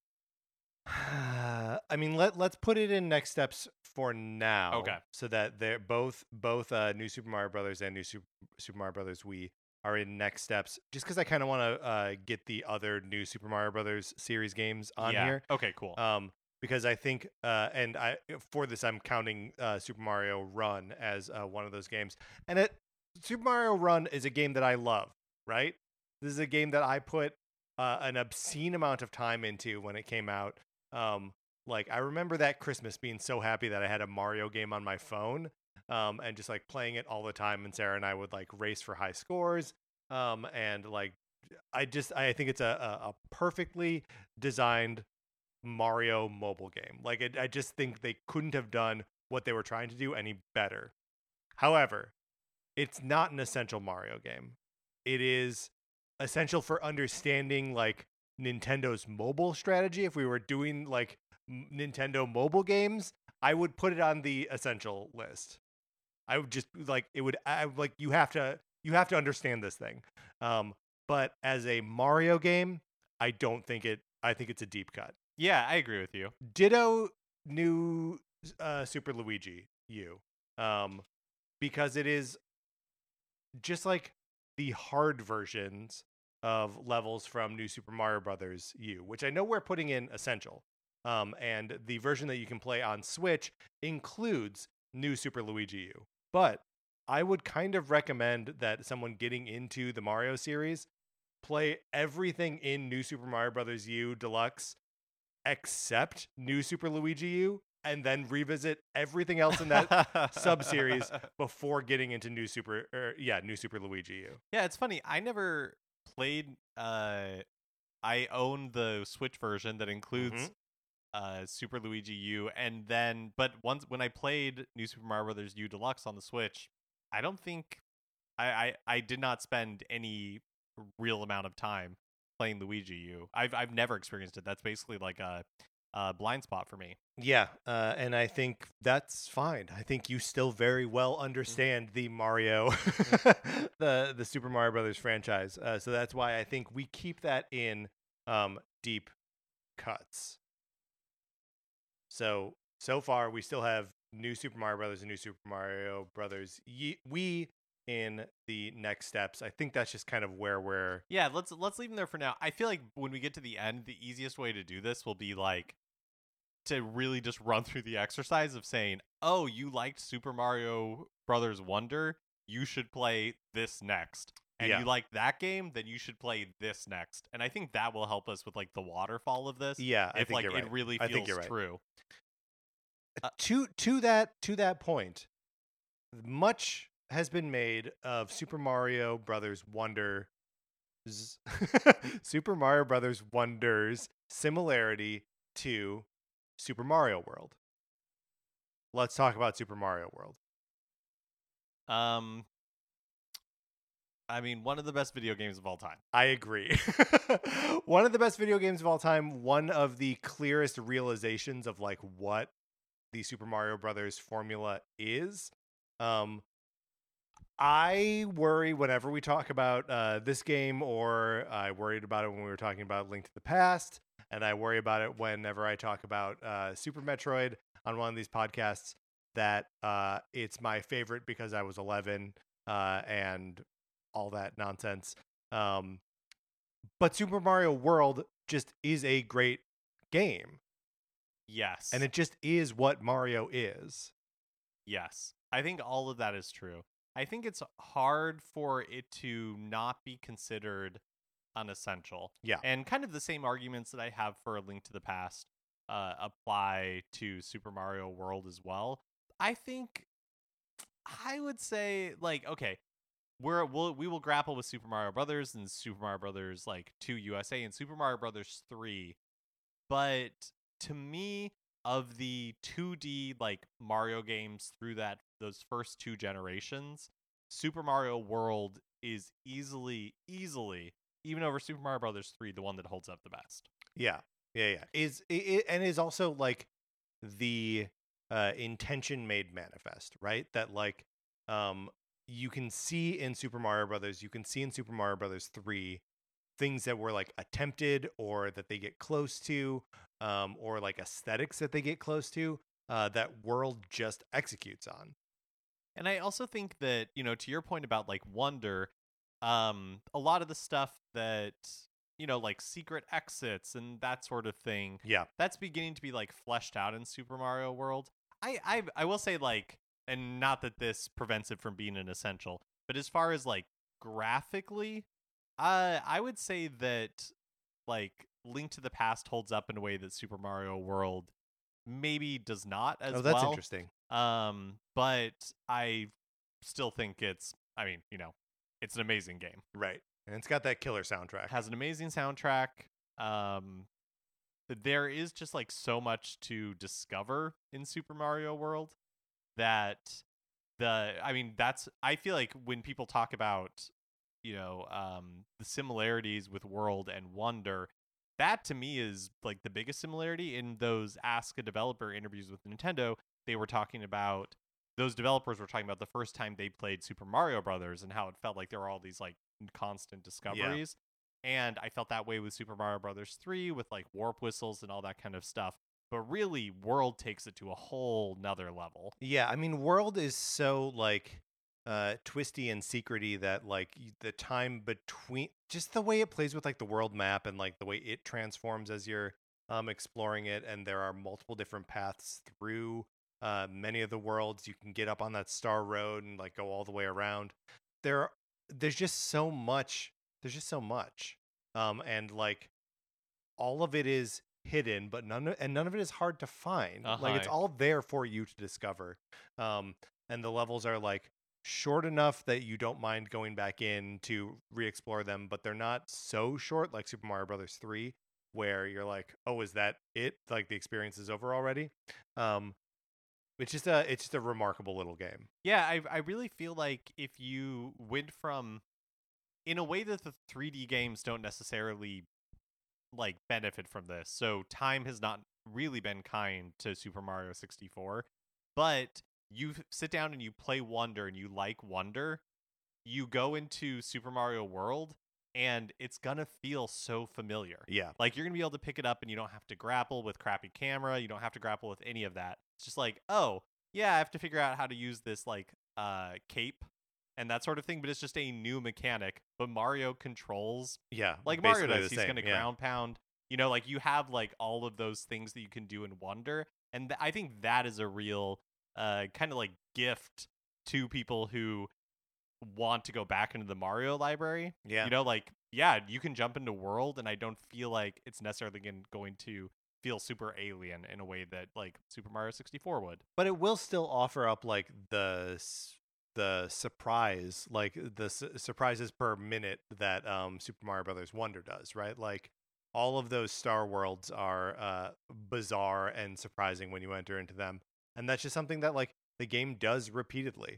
I mean, let let's put it in next steps for now. Okay. So that they're both both uh, New Super Mario Brothers and New Super, Super Mario Brothers Wii are in next steps. Just because I kind of want to uh, get the other New Super Mario Brothers series games on yeah. here. Okay, cool. Um, because I think, uh, and I for this I'm counting uh, Super Mario Run as uh, one of those games. And it Super Mario Run is a game that I love. Right. This is a game that I put uh, an obscene amount of time into when it came out. Um, like I remember that Christmas being so happy that I had a Mario game on my phone, um, and just like playing it all the time. And Sarah and I would like race for high scores. Um, and like, I just I think it's a, a, a perfectly designed Mario mobile game. Like it, I just think they couldn't have done what they were trying to do any better. However, it's not an essential Mario game. It is essential for understanding like Nintendo's mobile strategy. If we were doing like m- Nintendo mobile games, I would put it on the essential list. I would just like it would I like you have to you have to understand this thing. Um but as a Mario game, I don't think it I think it's a deep cut. Yeah, I agree with you. Ditto new uh Super Luigi U. Um because it is just like the hard versions of levels from New Super Mario Brothers U, which I know we're putting in essential. Um, and the version that you can play on Switch includes New Super Luigi U. But I would kind of recommend that someone getting into the Mario series play everything in New Super Mario Brothers U Deluxe except New Super Luigi U, and then revisit everything else in that sub-series before getting into New Super, er, yeah, New Super Luigi U. Yeah, it's funny. I never played. Uh, I own the Switch version that includes Mhm. uh, Super Luigi U, and then, but once when I played New Super Mario Brothers U Deluxe on the Switch, I don't think I I, I did not spend any real amount of time playing Luigi U. I've I've never experienced it. That's basically like a, a blind spot for me. Yeah, uh, and I think that's fine. I think you still very well understand the Mario, the the Super Mario Brothers franchise. Uh, so that's why I think we keep that in um, deep cuts. So so far, we still have New Super Mario Brothers and New Super Mario Brothers Ye- we in the next steps. I think that's just kind of where we're. Yeah, let's let's leave them there for now. I feel like when we get to the end, the easiest way to do this will be like to really just run through the exercise of saying, "Oh, you liked Super Mario Brothers Wonder? You should play this next." And Yeah. you like that game, then you should play this next. And I think that will help us with like the waterfall of this. Yeah, I if think like you're right. it really I feels think you're right. true. Uh, to to that to that point, much has been made of Super Mario Brothers Wonder Super Mario Brothers Wonder's similarity to Super Mario World. Let's talk about Super Mario World. Um I mean, one of the best video games of all time. I agree. One of the best video games of all time, one of the clearest realizations of like what the Super Mario Brothers formula is. Um I worry whenever we talk about uh, this game, or I worried about it when we were talking about Link to the Past, and I worry about it whenever I talk about uh, Super Metroid on one of these podcasts, that uh, it's my favorite because I was eleven uh, and all that nonsense. Um, but Super Mario World just is a great game, Yes. and it just is what Mario is. Yes. I think all of that is true. I think it's hard for it to not be considered unessential. Yeah. And kind of the same arguments that I have for A Link to the Past uh, apply to Super Mario World as well. I think I would say, like, okay, we're we'll we will grapple with Super Mario Brothers and Super Mario Brothers like two U S A and Super Mario Brothers three. But to me, of the two D like Mario games through that those first two generations, Super Mario World is easily easily even over Super Mario Brothers three the one that holds up the best. Yeah, yeah, yeah. Is it, it and is also like the uh, intention made manifest, right? That like um you can see in Super Mario Brothers, you can see in Super Mario Brothers three things that were like attempted or that they get close to, um, or like aesthetics that they get close to, uh, that World just executes on. And I also think that, you know, to your point about like Wonder, um, a lot of the stuff that, you know, like secret exits and that sort of thing, Yeah, that's beginning to be like fleshed out in Super Mario World. I I I will say like, and not that this prevents it from being an essential, but as far as like graphically, uh, I would say that like Link to the Past holds up in a way that Super Mario World maybe does not as oh, that's well. interesting. Um, but I still think it's, I mean, you know, it's an amazing game. Right, and it's got that killer soundtrack. Has an amazing soundtrack. Um, there is just like so much to discover in Super Mario World that the, I mean, that's, I feel like when people talk about, you know, um, the similarities with World and Wonder, that to me is like the biggest similarity. In those Ask a Developer interviews with Nintendo, they were talking about, those developers were talking about the first time they played Super Mario Brothers and how it felt like there were all these like constant discoveries. And I felt that way with Super Mario Brothers three with like warp whistles and all that kind of stuff. But really, World takes it to a whole nother level. Yeah, I mean, World is so like uh twisty and secrety that like y- the time between, just the way it plays with like the world map and like the way it transforms as you're um exploring it, and there are multiple different paths through uh many of the worlds. You can get up on that star road and like go all the way around. There there's just so much there's just so much, um, and like all of it is hidden, but none of, and none of it is hard to find. Uh-huh. Like it's all there for you to discover, um, and the levels are like short enough that you don't mind going back in to re-explore them, but they're not so short like Super Mario Brothers three, where you're like, oh, is that it? Like the experience is over already. Um, it's just a it's just a remarkable little game. Yeah, I I really feel like if you went from, in a way that the three D games don't necessarily like benefit from this. So time has not really been kind to Super Mario sixty-four, but you f- sit down and you play Wonder and you like Wonder, you go into Super Mario World and it's gonna feel so familiar. Yeah, Like you're gonna be able to pick it up and you don't have to grapple with crappy camera, you don't have to grapple with any of that. It's just like, oh, yeah, I have to figure out how to use this like uh cape and that sort of thing, but it's just a new mechanic. But Mario controls yeah, like Mario basically does. the He's same, gonna yeah. ground pound. You know, like you have like all of those things that you can do in Wonder, and th- I think that is a real uh kind of like gift to people who want to go back into the Mario library. Yeah. You know, like yeah, you can jump into World, and I don't feel like it's necessarily gon- going to feel super alien in a way that like Super Mario sixty-four would. But it will still offer up like the s- the surprise, like the su- surprises per minute that um Super Mario Brothers Wonder does, right? Like all of those star worlds are uh bizarre and surprising when you enter into them, and that's just something that like the game does repeatedly.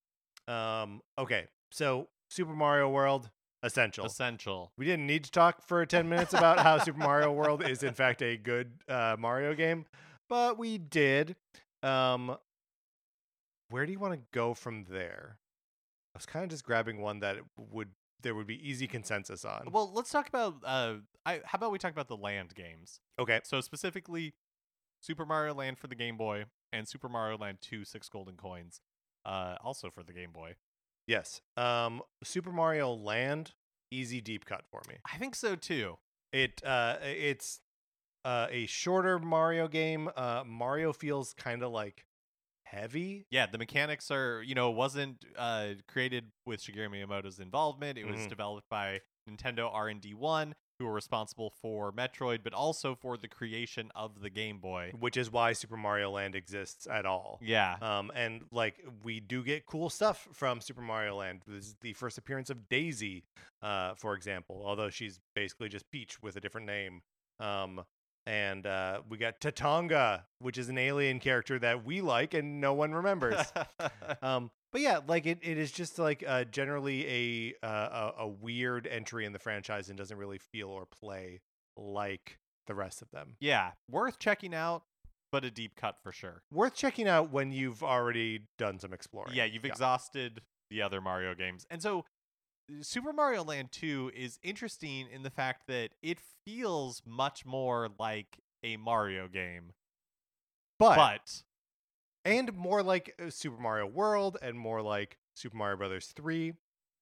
Um okay, so Super Mario World essential. Essential. We didn't need to talk for ten minutes about how Super Mario World is in fact a good uh, Mario game, but we did. Um, where do you want to go from there? I was kind of just grabbing one that would there would be easy consensus on. Well, let's talk about uh I how about we talk about the land games? Okay, So specifically Super Mario Land for the Game Boy and Super Mario Land two Six Golden Coins, uh, also for the Game Boy. yes. Um, Super Mario Land, easy deep cut for me. I think so too. It uh, it's uh, a shorter Mario game. Uh, Mario feels kind of like heavy. Yeah, the mechanics are, you know, it wasn't uh, created with Shigeru Miyamoto's involvement. It was Mhm. developed by Nintendo R and D one, who were responsible for Metroid, but also for the creation of the Game Boy. Which is why Super Mario Land exists at all. Yeah. Um, and like we do get cool stuff from Super Mario Land. This is the first appearance of Daisy, uh, for example, although she's basically just Peach with a different name. Um, and uh, we got Tatanga, which is an alien character that we like and no one remembers. um, but yeah, like it, it is just like uh, generally a, uh, a a weird entry in the franchise and doesn't really feel or play like the rest of them. Yeah, worth checking out, but a deep cut for sure. Worth checking out when you've already done some exploring. Yeah, you've exhausted the other Mario games. And so Super Mario Land two is interesting in the fact that it feels much more like a Mario game. but, But and more like uh, Super Mario World and more like Super Mario Brothers three,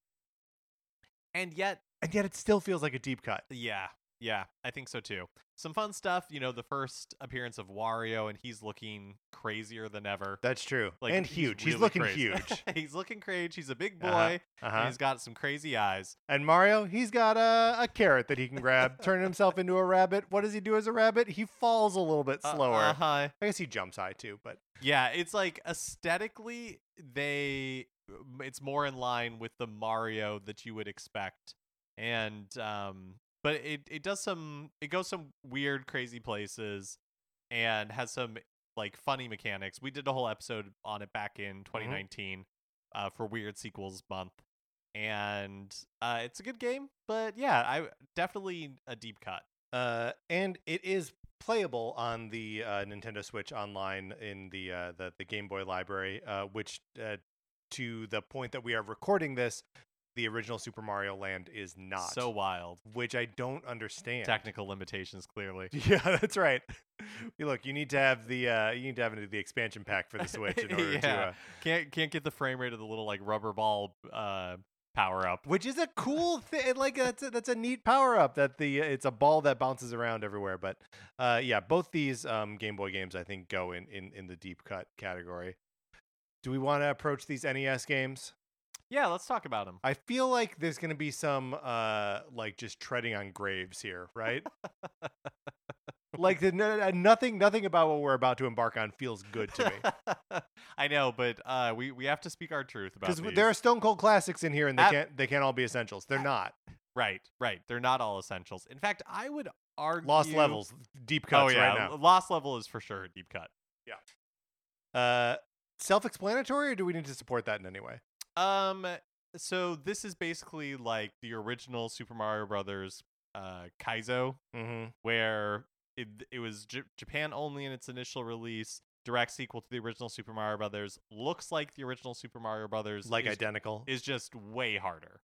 and yet and yet it still feels like a deep cut. yeah, yeah, I think so too. Some fun stuff, you know, the first appearance of Wario and he's looking crazier than ever. That's true. Like and huge. He's really looking crazy. huge. He's looking crazy. He's a big boy. Uh-huh, And uh-huh. he's got some crazy eyes. And Mario, he's got a, a carrot that he can grab, turn himself into a rabbit. What does he do as a rabbit? He falls a little bit slower. Uh huh. I guess he jumps high too, but Yeah, it's like aesthetically, they it's more in line with the Mario that you would expect, and um, but it it does some it goes some weird, crazy places, and has some like funny mechanics. We did a whole episode on it back in twenty nineteen, uh, for Weird Sequels Month, and uh, it's a good game. But yeah, I definitely a deep cut. uh, and it is playable on the uh, Nintendo Switch Online in the uh, the the Game Boy library, uh, which uh, to the point that we are recording this, the original Super Mario Land is not. So wild. Which I don't understand. Technical limitations, clearly. Yeah, that's right. Look, you need to have the uh, you need to have the expansion pack for the Switch in order Yeah. to. Uh, Can't can't get the frame rate of the little like rubber ball uh power up. which is a cool thing. Like that's a, that's a neat power up. That the it's a ball that bounces around everywhere. But uh, yeah, both these um, Game Boy games I think go in in in the deep cut category. Do we want to approach these N E S games? Yeah, let's talk about them. I feel like there's going to be some, uh, like, just treading on graves here, right? Like, the, n- nothing nothing about what we're about to embark on feels good to me. I know, but uh, we, we have to speak our truth about Because these. there are Stone Cold classics in here, and they Ab- can't they can't all be essentials. They're not. Right, right. They're not all essentials. In fact, I would argue... Lost Levels, deep Oh, cuts yeah. right now. Lost Level is for sure a deep cut. Uh, self-explanatory, or do we need to support that in any way? Um, so this is basically like the original Super Mario Brothers uh, Kaizo, Mm-hmm. where it, it was J- Japan only in its initial release, direct sequel to the original Super Mario Brothers. Looks like the original Super Mario Brothers Like is, identical. is just way harder.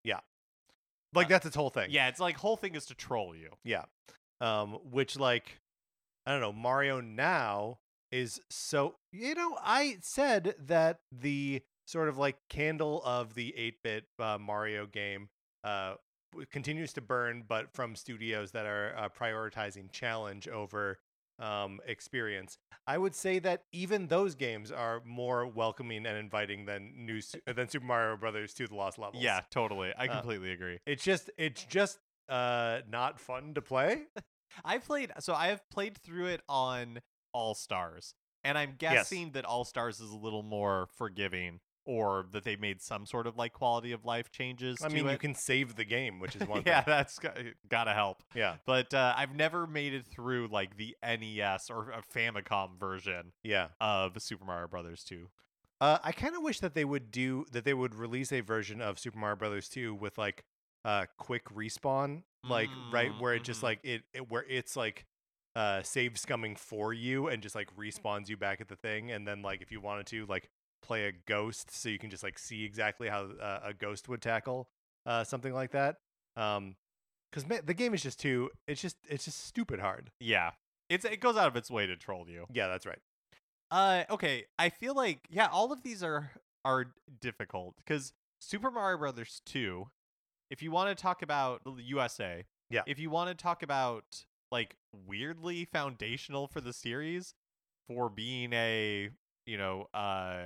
Like, uh, that's its whole thing. Yeah, it's like whole thing is to troll you. Yeah. Um, which, like, I don't know, Mario now is so, you know, I said that the sort of like candle of the eight-bit uh, Mario game uh, w- continues to burn, but from studios that are uh, prioritizing challenge over um, experience. I would say that even those games are more welcoming and inviting than new Su- than Super Mario Brothers two: The Lost Levels. Yeah, totally. I Uh, completely agree. It's just it's just uh not fun to play. I played, so I have played through it on All Stars, and I'm guessing that All Stars is a little more forgiving, or that they made some sort of like quality of life changes. I to mean, you it. can save the game, which is one yeah, thing. that's got, gotta help. Yeah, But uh, I've never made it through like the N E S or a Famicom version yeah. of Super Mario Brothers two. Uh, I kind of wish that they would do that. They would release a version of Super Mario Brothers two with like uh quick respawn, like right where it just Mm-hmm. like it, it where it's like uh save scumming for you and just like respawns you back at the thing, and then like if you wanted to like play a ghost, so you can just like see exactly how uh, a ghost would tackle uh something like that. Um, because the game is just too. It's just it's just stupid hard. Yeah, it's it goes out of its way to troll you. Yeah, that's right. Uh, okay. I feel like yeah, all of these are are difficult because Super Mario Brothers two. If you want to talk about the U S A, Yeah. If you want to talk about like weirdly foundational for the series, for being a you know uh,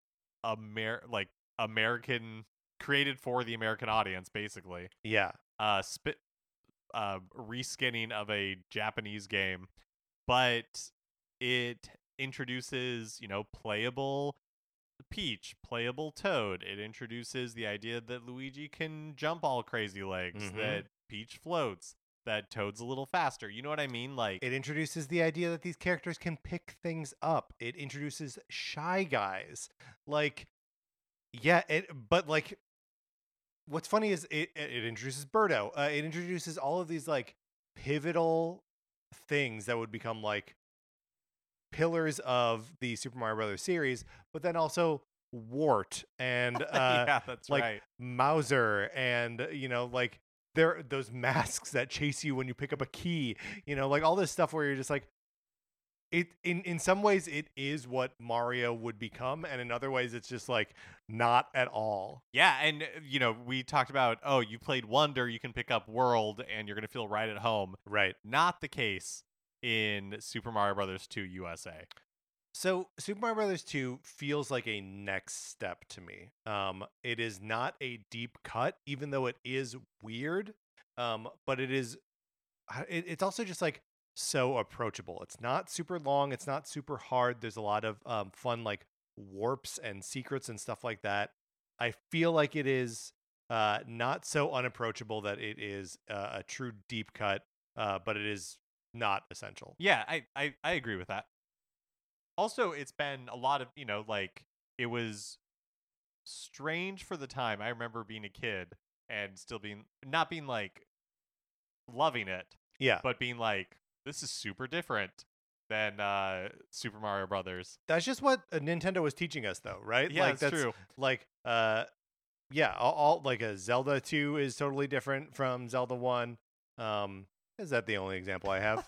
Amer like American created for the American audience, basically. Yeah. Uh, spit uh reskinning of a Japanese game, but it introduces, you know, playable Peach, playable Toad. It introduces the idea that Luigi can jump all crazy legs, Mhm. that Peach floats, that Toad's a little faster. You know what I mean? Like, It introduces the idea that these characters can pick things up. It introduces Shy Guys. Like, yeah, it, but like, what's funny is it, it it introduces Birdo. Uh, it introduces all of these like pivotal things that would become like pillars of the Super Mario Brothers series, but then also Wart and uh, yeah, that's like right. Mauser, and you know, like there those masks that chase you when you pick up a key, you know, like all this stuff where you're just like, it in in some ways it is what Mario would become, and in other ways it's just like not at all. Yeah, and uh, you know, we talked about, oh, you played Wonder, you can pick up World, and you're gonna feel right at home. Right. Not the case in Super Mario Brothers two U S A. So Super Mario Brothers two feels like a next step to me. Um, it is not a deep cut, even though it is weird. Um, but it is. uh, It, it's also just like so approachable. It's not super long. It's not super hard. There's a lot of um, fun like warps and secrets and stuff like that. I feel like it is uh, not so unapproachable that it is uh, a true deep cut, uh, but it is not essential. Yeah, I, I, I agree with that. Also, it's been a lot of, you know, like, it was strange for the time. I remember being a kid and still being, not being like, loving it, Yeah. but being like, this is super different than uh, Super Mario Brothers. That's just what uh, Nintendo was teaching us, though, right? Yeah, like, that's true. Like, uh, yeah, all, all like a Zelda two is totally different from Zelda one. Um, is that the only example I have?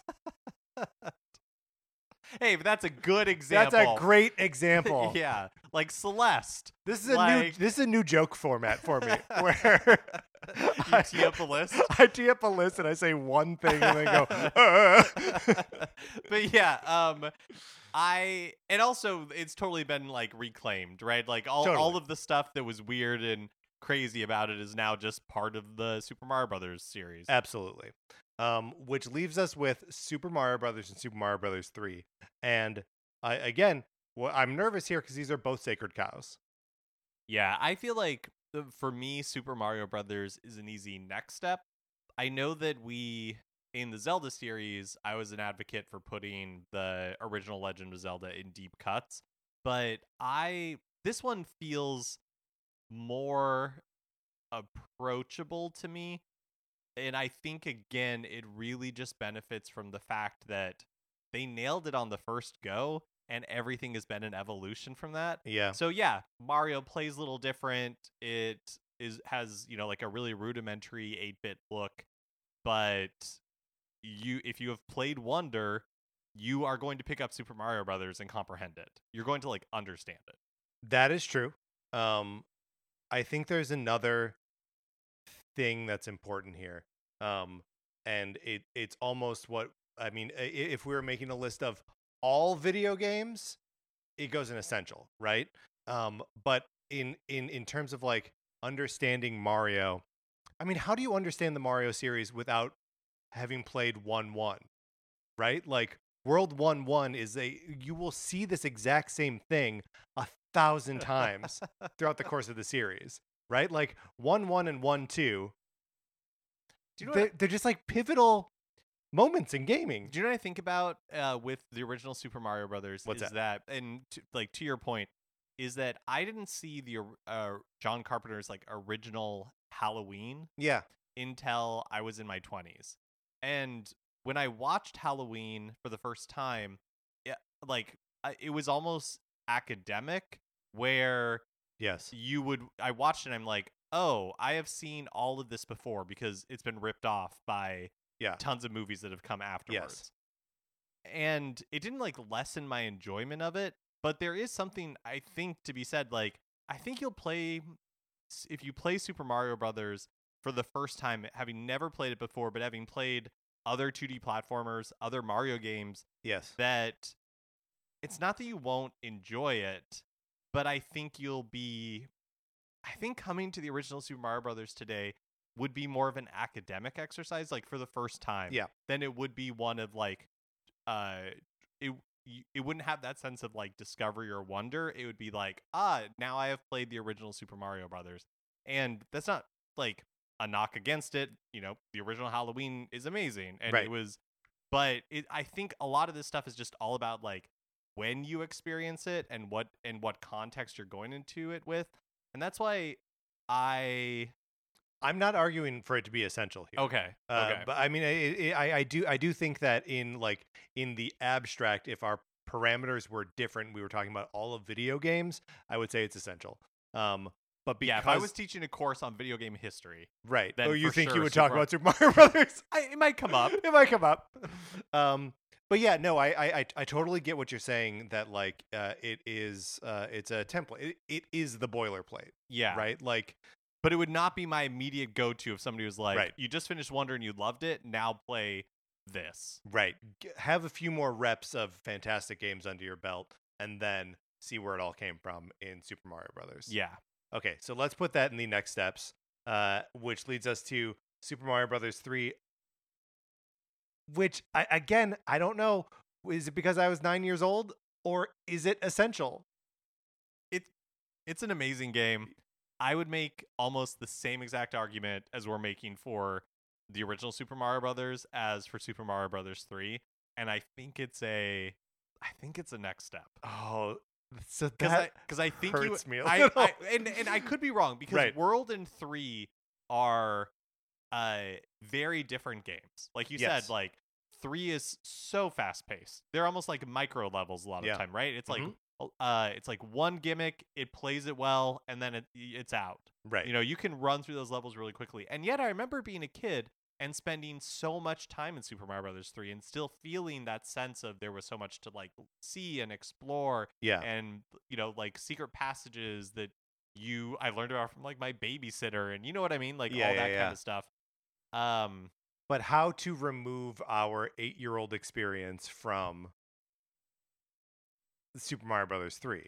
Hey, but that's a good example. That's a great example. yeah, like Celeste. This is a new Like- this is a new joke format for me, where You tee up a list? I tee up a list and I say one thing and then go. Uh. But yeah, um, I and also it's totally been like reclaimed, right? Like all all Totally. of the stuff that was weird and crazy about it is now just part of the Super Mario Brothers series. Absolutely. Um, which leaves us with Super Mario Brothers and Super Mario Brothers three. And I, again, well, I'm nervous here because these are both sacred cows. Yeah, I feel like the, for me, Super Mario Brothers is an easy next step. I know that we, in the Zelda series, I was an advocate for putting the original Legend of Zelda in deep cuts, but I this one feels more approachable to me. And I think, again, it really just benefits from the fact that they nailed it on the first go, and everything has been an evolution from that. Yeah. So yeah, Mario plays a little different. It is has, you know, like a really rudimentary eight-bit look, but you if you have played Wonder, you are going to pick up Super Mario Brothers and comprehend it. You're going to like understand it. That is true. Um, I think there's another thing that's important here. Um, and it it's almost what I mean, i- if we were making a list of all video games, it goes in essential, right? Um, but in in in terms of like understanding Mario, I mean, how do you understand the Mario series without having played one one, right? Like World one one is a you will see this exact same thing a thousand times throughout the course of the series, right? Like one one and one two, Do you know they're, what, they're just like pivotal moments in gaming. do you know what I think about uh, with the original Super Mario Brothers? What's is that? that, and to, like to your point, is that I didn't see the or- uh, John Carpenter's like original Halloween Yeah, until I was in my twenties. And when I watched Halloween for the first time, yeah, like I, it was almost academic where yes, you would I watched it and I'm like, "Oh, I have seen all of this before because it's been ripped off by yeah, tons of movies that have come afterwards." yes, And it didn't like lessen my enjoyment of it, but there is something I think to be said, like I think you'll play if you play Super Mario Brothers for the first time, having never played it before, but having played other two D platformers, other Mario games, yes. that it's not that you won't enjoy it, but I think you'll be I think coming to the original Super Mario Brothers today would be more of an academic exercise, like for the first time, Yeah. than it would be one of like uh it y- it wouldn't have that sense of like discovery or wonder. It would be like, ah, now I have played the original Super Mario Brothers. And that's not like a knock against it. You know, the original Halloween is amazing. And Right. it was but it I think a lot of this stuff is just all about like when you experience it and what and what context you're going into it with. And that's why I I'm not arguing for it to be essential here. okay. Uh, Okay. But I mean, I, I I do I do think that in like in the abstract, if our parameters were different, we were talking about all of video games, I would say it's essential. Um, but because Yeah, if I was teaching a course on video game history, right, then oh, you for think you sure would talk Super- about Super Mario Brothers? I, it might come up. It might come up. Um, but yeah, no, I, I I I totally get what you're saying. That like uh, it is uh, it's a template. It, it is the boilerplate, Yeah. right? Like But it would not be my immediate go-to if somebody was like, Right. you just finished Wonder and you loved it, now play this. right, G- have a few more reps of fantastic games under your belt, and then see where it all came from in Super Mario Brothers. Yeah. Okay, so let's put that in the next steps, uh, which leads us to Super Mario Brothers three. Which I again I don't know. Is it because I was nine years old, or is it essential? It it's an amazing game. I would make almost the same exact argument as we're making for the original Super Mario Brothers as for Super Mario Brothers three, and I think it's a I think it's a next step. Oh, so Because I, that cause I think hurts you, me a I, little. I, and, and I could be wrong because Right. World and three are uh, very different games. Like you Yes. said, like three is so fast paced. They're almost like micro levels a lot of Yeah. the time, right? It's Mhm. like, uh, it's like one gimmick, it plays it well, and then it, it's out. right. You know, you can run through those levels really quickly. And yet I remember being a kid and spending so much time in Super Mario Brothers three and still feeling that sense of there was so much to like see and explore yeah. and you know like secret passages that you I learned about from like my babysitter and you know what I mean, like Yeah, all yeah, that yeah. kind of stuff. Um But how to remove our eight-year-old experience from Super Mario Brothers three?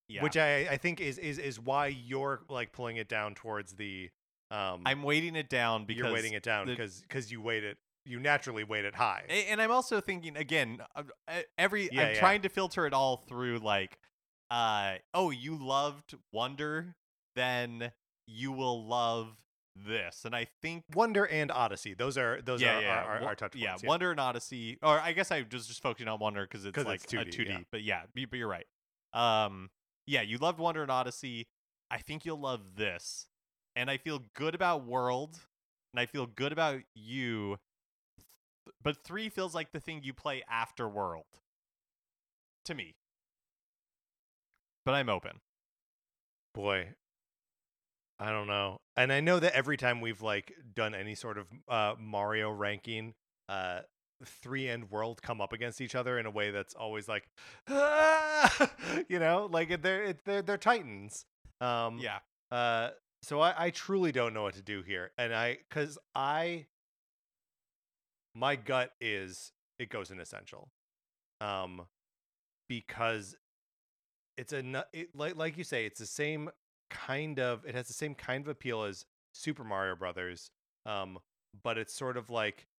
Yeah. Which I I think is is is why you're like pulling it down towards the um I'm weighting it down because you're weighting it down the- because because you weight it you naturally weight it high. A- And I'm also thinking again, uh, uh, every Yeah, I'm yeah. trying to filter it all through like, uh, oh, you loved Wonder, then you will love this, and I think Wonder and Odyssey. Those are those yeah, are yeah, our, our, Wo- our touch yeah, points. Wonder and Odyssey, or I guess I was just focusing on Wonder because it's 'Cause like it's two D, a two D, yeah. but yeah, you- but you're right. Um, yeah, you loved Wonder and Odyssey. I think you'll love this, and I feel good about World, and I feel good about you. But three feels like the thing you play after World. To me. But I'm open. Boy, I don't know. And I know that every time we've like done any sort of uh Mario ranking, uh three and World come up against each other in a way that's always like "Ah!" you know, like they're it- they're they're titans. Um Yeah. uh so I I truly don't know what to do here. And I cuz I my gut is it goes in Essential. Um because it's a nu- it, like like you say it's the same kind of it has the same kind of appeal as Super Mario Brothers, um but it's sort of like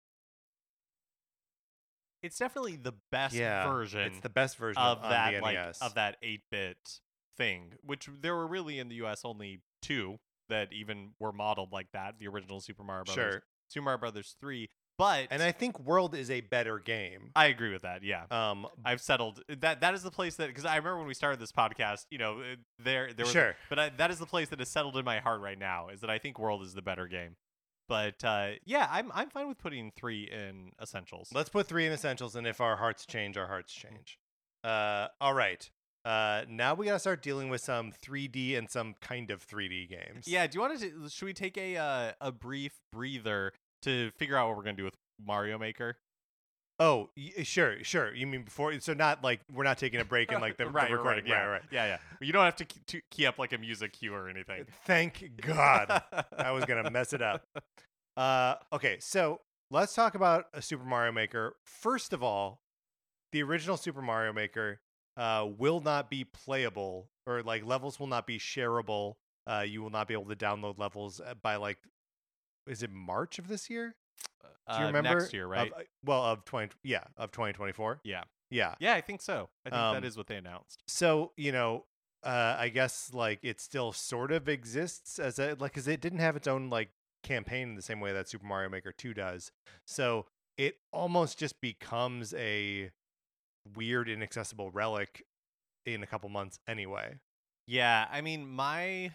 It's definitely the best yeah version it's the best version of of, on that the like N E S. of that eight-bit thing, which there were really in the U S only two that even were modeled like that, the original Super Mario Brothers. Sure. Super Mario Brothers three, but And I think World is a better game. I agree with that. Yeah. Um I've settled that. That is the place that because I remember when we started this podcast, you know, uh, there there was, Sure. but I, that is the place that is settled in my heart right now. Is that I think World is the better game, but uh, yeah, I'm I'm fine with putting three in Essentials. let's put three in Essentials, and if our hearts change, our hearts change. Uh all right. Uh now we got to start dealing with some three D and some kind of three D games. Yeah. Do you want to? Should we take a uh, a brief breather to figure out what we're gonna do with Mario Maker? Oh, y- sure, sure. You mean before? So not like we're not taking a break in like the, right, the recording. right, yeah, right, right. yeah, yeah. You don't have to key, to key up like a music cue or anything. Thank God. I was gonna mess it up. Uh, okay, so let's talk about a Super Mario Maker. First of all, the original Super Mario Maker uh, will not be playable, or like levels will not be shareable. Uh, you will not be able to download levels uh, by like, is it March of this year? Do you Uh, remember? next year, right? Of, uh, well, of twenty, yeah, of twenty twenty-four. yeah, Yeah. yeah. I think so. I think Um, that is what they announced. So you know, uh, I guess like it still sort of exists as a like because it didn't have its own like campaign in the same way that Super Mario Maker two does. So it almost just becomes a weird, inaccessible relic in a couple months anyway. Yeah, I mean, my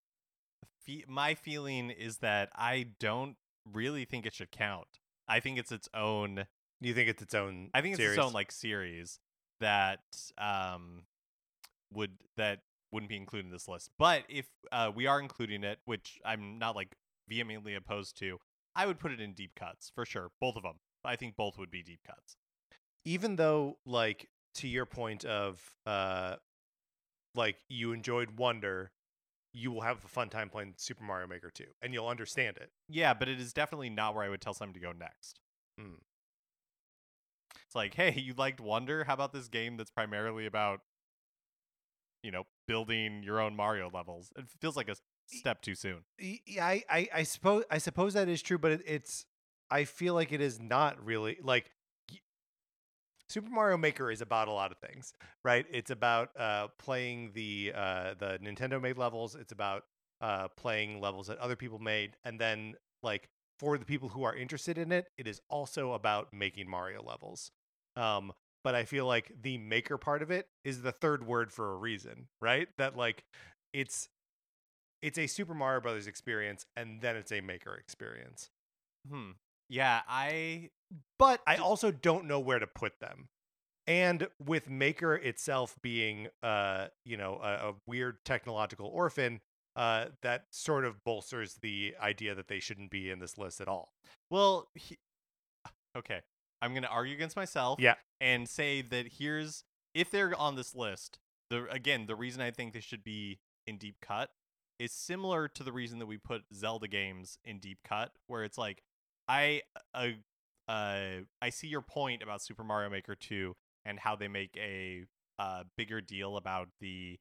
fe- my feeling is that I don't really think it should count. I think it's its own. You think it's its own? I think it's series? its own like series that um would that wouldn't be included in this list. But if uh, we are including it, which I'm not like vehemently opposed to, I would put it in deep cuts for sure. Both of them. I think both would be deep cuts. Even though, like, to your point of, uh, like you enjoyed Wonder, you will have a fun time playing Super Mario Maker two, and you'll understand it. Yeah, but it is definitely not where I would tell someone to go next. Mm. It's like, hey, you liked Wonder? How about this game that's primarily about, you know, building your own Mario levels? It feels like a step too soon. Y- Yeah, I, I, I suppose I suppose that is true, but it, it's I feel like it is not really like y- Super Mario Maker is about a lot of things, right? It's about uh, playing the uh, the Nintendo made levels. It's about uh, playing levels that other people made, and then like for the people who are interested in it, it is also about making Mario levels. Um, but I feel like the maker part of it is the third word for a reason, right? That like it's it's a Super Mario Brothers experience, and then it's a maker experience. Hmm. Yeah, I But I also don't know where to put them. And with Maker itself being, uh, you know, a, a weird technological orphan, uh, that sort of bolsters the idea that they shouldn't be in this list at all. well, he, okay. I'm gonna argue against myself. Yeah. And say that here's if they're on this list. The again, the reason I think they should be in deep cut is similar to the reason that we put Zelda games in deep cut, where it's like I uh, uh I see your point about Super Mario Maker two and how they make a uh bigger deal about the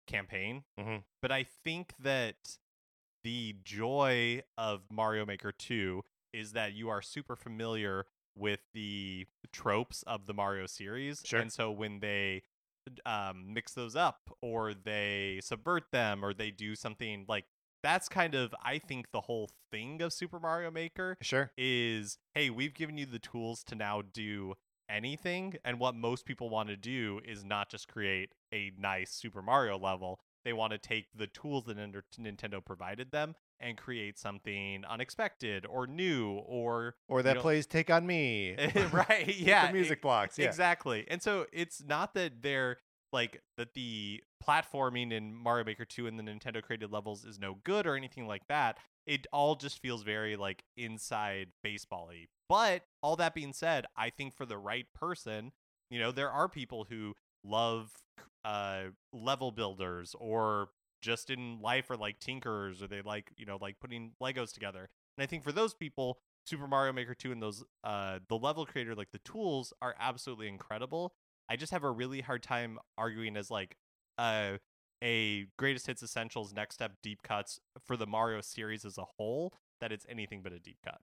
campaign. Mhm. But I think that the joy of Mario Maker two is that you are super familiar with the tropes of the Mario series. Sure. And so when they um, mix those up or they subvert them or they do something like that's kind of, I think, the whole thing of Super Mario Maker Sure. is, hey, we've given you the tools to now do anything. And what most people want to do is not just create a nice Super Mario level. They want to take the tools that N- Nintendo provided them and create something unexpected or new or Or you that know- plays Take on Me. right With yeah the music e- blocks. Yeah. exactly. And so it's not that they're like that the platforming in Mario Maker two and the Nintendo created levels is no good or anything like that. It all just feels very like inside baseball-y. But all that being said, I think for the right person, you know, there are people who love uh level builders or just in life are like tinkerers or they like, you know, like putting Legos together. And I think for those people, Super Mario Maker two and those uh the level creator, like the tools are absolutely incredible. I just have a really hard time arguing as like uh a greatest hits essentials next step deep cuts for the Mario series as a whole that it's anything but a deep cut.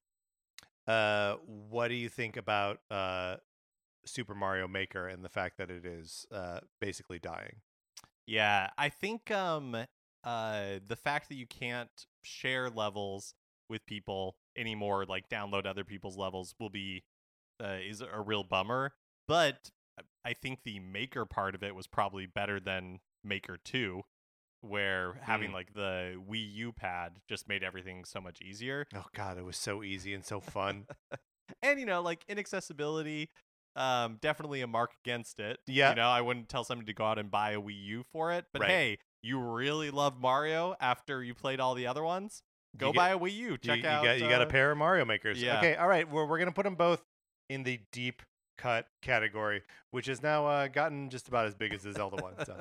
Uh, what do you think about uh, Super Mario Maker and the fact that it is uh, basically dying? Yeah, I think um uh the fact that you can't share levels with people anymore, like download other people's levels, will be uh, is a real bummer. But I think the Maker part of it was probably better than Maker two, where having Mm. like the Wii U pad just made everything so much easier. Oh God, it was so easy and so fun. And you know, like inaccessibility, um, definitely a mark against it. Yeah. You know, I wouldn't tell somebody to go out and buy a Wii U for it. But Right. hey, you really love Mario after you played all the other ones? Go You get- buy a Wii U. Check you, out. You got, you got a uh, pair of Mario Makers. yeah. Okay, all right. We're, we're going to put them both in the deep cut category, which has now uh, gotten just about as big as the Zelda one. So.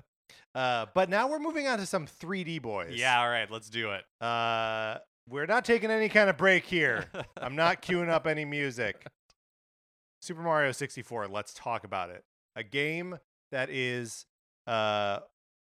Uh, but now we're moving on to some three D boys. Yeah, all right, let's do it. Uh, we're not taking any kind of break here. I'm not queuing up any music. Super Mario sixty-four, let's talk about it. A game that is uh,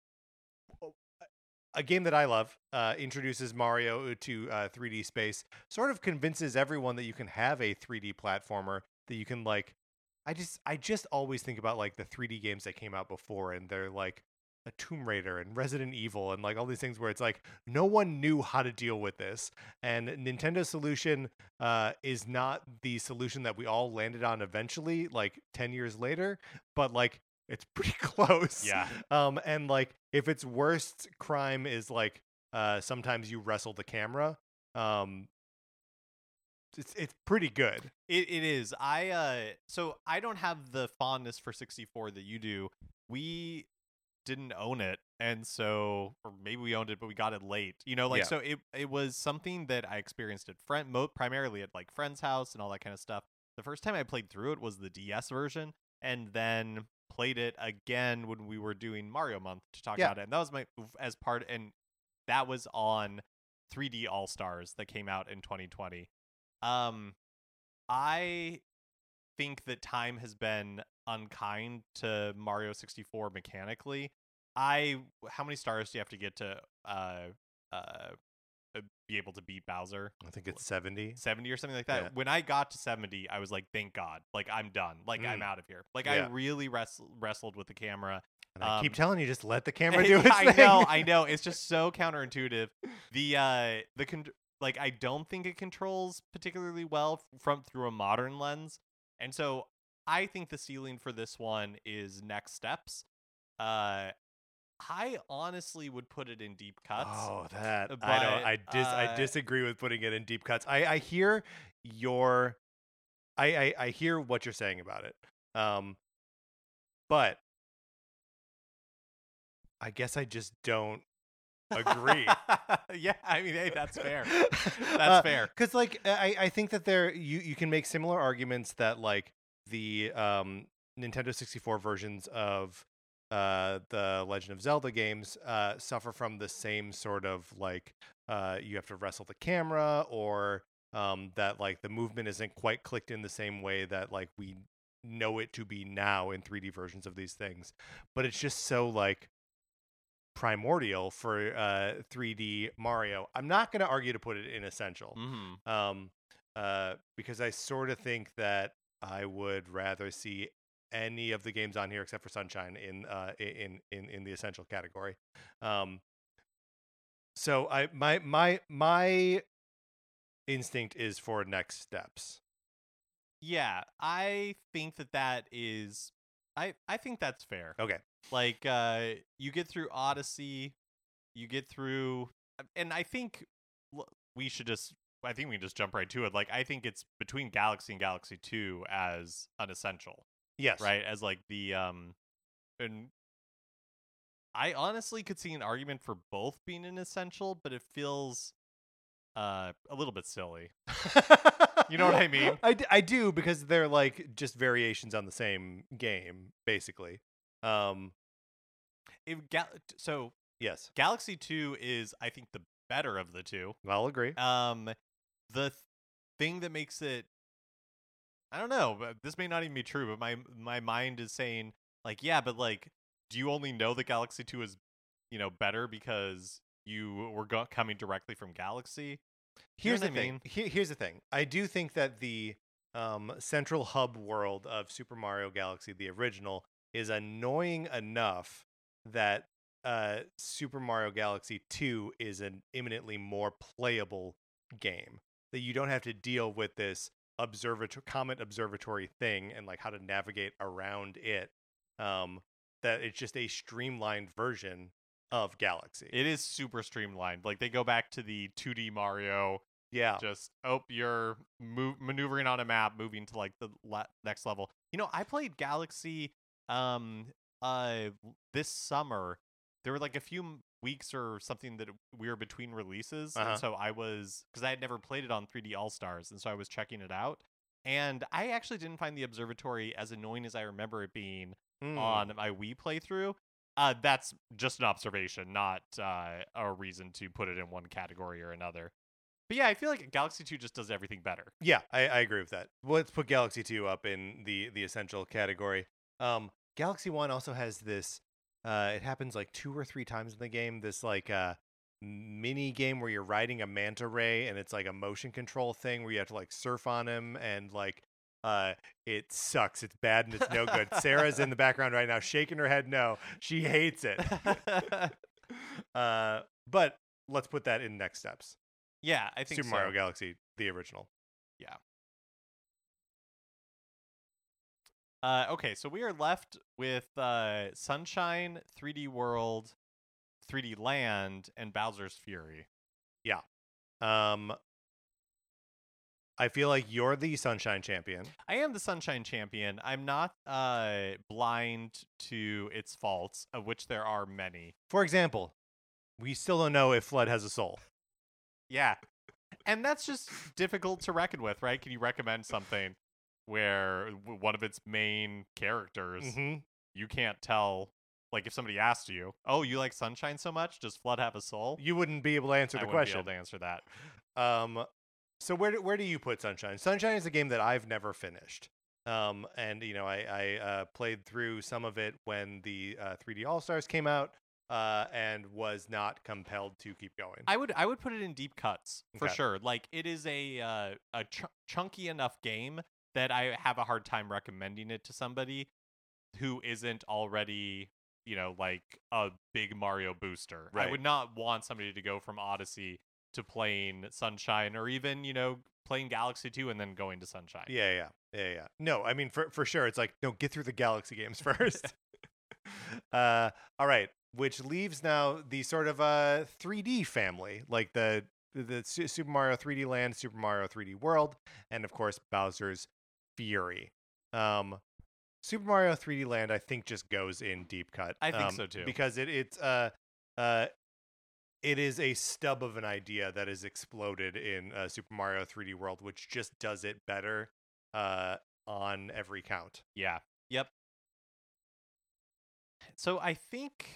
a game that I love, uh, introduces Mario to uh, three D space, sort of convinces everyone that you can have a three D platformer that you can like. I just, I just always think about like the three D games that came out before, and they're like a Tomb Raider and Resident Evil and like all these things where it's like no one knew how to deal with this, and Nintendo's solution uh, is not the solution that we all landed on eventually, like ten years later, but like it's pretty close. Yeah. Um, and like if its worst crime is like uh, sometimes you wrestle the camera, um, it's it's pretty good. It it is. I uh so I don't have the fondness for sixty-four that you do. We didn't own it, and so or maybe we owned it but we got it late. You know, like Yeah. so it it was something that I experienced at friend mo- primarily at like friend's house and all that kind of stuff. The first time I played through it was the D S version, and then played it again when we were doing Mario Month to talk Yeah. about it. And that was my as part and that was on three D All-Stars that came out in twenty twenty. Um I think that time has been unkind to Mario sixty-four mechanically. I how many stars do you have to get to uh uh uh, be able to beat Bowser? I think it's seventy. seventy or something like that. Yeah. When I got to seventy, I was like, thank God. Like I'm done. Like I'm Mm. out of here. Like Yeah. I really wrest- wrestled with the camera. And I keep Um, telling you, just let the camera do its I thing. know, I know. It's just so counterintuitive. The uh the con- like I don't think it controls particularly well f- from through a modern lens. And so I think the ceiling for this one is next steps. Uh I honestly would put it in deep cuts. Oh, that I But, don't. I dis. I uh, disagree with putting it in deep cuts. I I hear your. I I, I hear what you're saying about it. Um, but I guess I just don't agree. Yeah, I mean, hey, that's fair. That's fair. Because like I I think that there you you can make similar arguments that like the um Nintendo sixty-four versions of uh the Legend of Zelda games uh suffer from the same sort of like uh you have to wrestle the camera, or um that like the movement isn't quite clicked in the same way that like we know it to be now in three D versions of these things. But it's just so like primordial for uh, three D Mario. I'm not going to argue to put it in essential, Mm-hmm. um, uh, because I sort of think that I would rather see any of the games on here except for Sunshine in uh, in in in the essential category. Um, so I my my my instinct is for next steps. Yeah, I think that that is, I I think that's fair. Okay. Like, uh, you get through Odyssey, you get through, and I think l- we should just, I think we can just jump right to it. Like, I think it's between Galaxy and Galaxy Two as an essential, Yes. right? As like the um, and I honestly could see an argument for both being an essential, but it feels uh a little bit silly. You know what I mean? I, d- I do, because they're like just variations on the same game, basically. Um, If Gal- so yes, Galaxy Two is, I think, the better of the two. I'll agree. Um, the th- thing that makes it, I don't know, but this may not even be true, but my my mind is saying, like, yeah, but like, do you only know that Galaxy Two is, you know, better because you were go- coming directly from Galaxy? Do you know Here's what the I thing. mean? Here, here's the thing. I do think that the um, central hub world of Super Mario Galaxy, the original, is annoying enough that uh, Super Mario Galaxy two is an imminently more playable game. That you don't have to deal with this observatory, comet observatory thing and like how to navigate around it. Um, that it's just a streamlined version of Galaxy. It is super streamlined. Like, they go back to the two D Mario. Yeah. Just, oh, you're move, maneuvering on a map, moving to like the la- next level. You know, I played Galaxy um uh this summer. There were like a few m- weeks or something that we were between releases, Uh-huh. and so I was, because I had never played it on three D All Stars, and so I was checking it out. And I actually didn't find the observatory as annoying as I remember it being Mm. on my Wii playthrough. Uh, that's just an observation, not uh, a reason to put it in one category or another. But yeah, I feel like Galaxy Two just does everything better. Yeah, I, I agree with that. Well, let's put Galaxy two up in the the essential category. Um, Galaxy one also has this. Uh, it happens like two or three times in the game. This like uh, mini game where you're riding a manta ray, and it's like a motion control thing where you have to like surf on him, and like uh, it sucks. It's bad and it's no good. Sarah's in the background right now, shaking her head. No, she hates it. uh, but let's put that in next steps. Yeah, I think Super so. Mario Galaxy, the original. Yeah. Uh, okay, so we are left with uh, Sunshine, three D World, three D Land, and Bowser's Fury. Yeah. Um, I feel like you're the Sunshine champion. I am the Sunshine champion. I'm not uh, blind to its faults, of which there are many. For example, we still don't know if Flood has a soul. Yeah. And that's just difficult to reckon with, right? Can you recommend something where w- one of its main characters, Mm-hmm. you can't tell, like if somebody asked you, oh, you like Sunshine so much? Does Flood have a soul? You wouldn't be able to answer I the wouldn't question. be able to answer that. Um, so where do, where do you put Sunshine? Sunshine is a game that I've never finished. Um, and you know, I, I uh, played through some of it when the uh, three D All Stars came out, uh, and was not compelled to keep going. I would I would put it in deep cuts for Okay. sure. Like, it is a uh, a ch- chunky enough game that I have a hard time recommending it to somebody who isn't already, you know, like a big Mario booster. I Right. would not want somebody to go from Odyssey to playing Sunshine, or even, you know, playing Galaxy two and then going to Sunshine. Yeah, yeah, yeah, yeah. No, I mean for for sure, it's like no, get through the Galaxy games first. uh, all right, which leaves now the sort of uh three D family, like the the Su- Super Mario three D Land, Super Mario three D World, and of course Bowser's Fury. Um, Super Mario three D Land, I think, just goes in deep cut. I think um, so, too. because it it's uh uh. It is a stub of an idea that is exploded in uh, Super Mario three D World, which just does it better uh, on every count. Yeah. Yep. So I think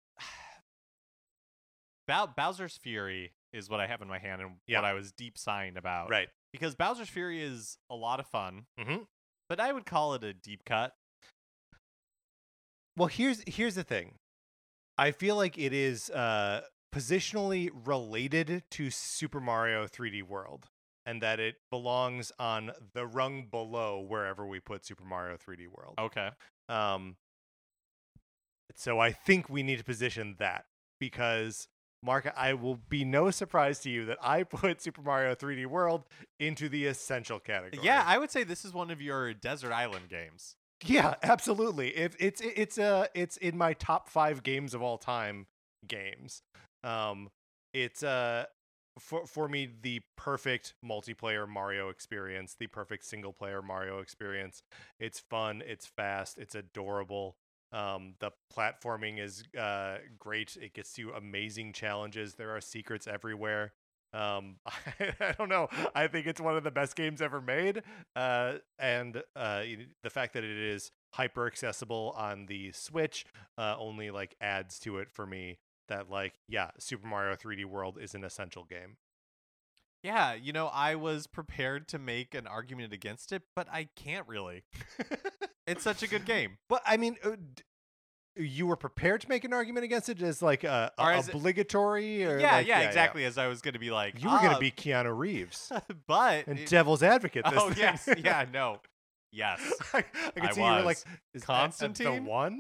Bow- Bowser's Fury is what I have in my hand and Yeah. what I was deep sighing about. Right. Because Bowser's Fury is a lot of fun, Mm-hmm. but I would call it a deep cut. Well, here's here's the thing. I feel like it is uh, positionally related to Super Mario three D World, and that it belongs on the rung below wherever we put Super Mario three D World. Okay. Um, so I think we need to position that because, Mark, I will be no surprise to you that I put Super Mario three D World into the essential category. Yeah, I would say this is one of your desert island games. Yeah, absolutely. If it's it's uh it's in my top five games of all time games. Um, it's uh for for me the perfect multiplayer Mario experience, the perfect single player Mario experience. It's fun, it's fast, it's adorable. Um, the platforming is uh great. It gets you amazing challenges. There are secrets everywhere. Um, I, I don't know. I think it's one of the best games ever made. Uh, and uh, y- the fact that it is hyper accessible on the Switch uh, only like adds to it for me. That like, yeah, Super Mario three D World is an essential game. Yeah, you know, I was prepared to make an argument against it, but I can't really. It's such a good game. But I mean, uh, d- you were prepared to make an argument against it as like a, a Or as it- obligatory, or Yeah, like- yeah, exactly. As I was going to be like, You were going "Ah," to be Keanu Reeves but and it- Devil's Advocate. This oh thing. yes, yeah, no, yes. I, I could I see you were like, was. is that Constantine? the one?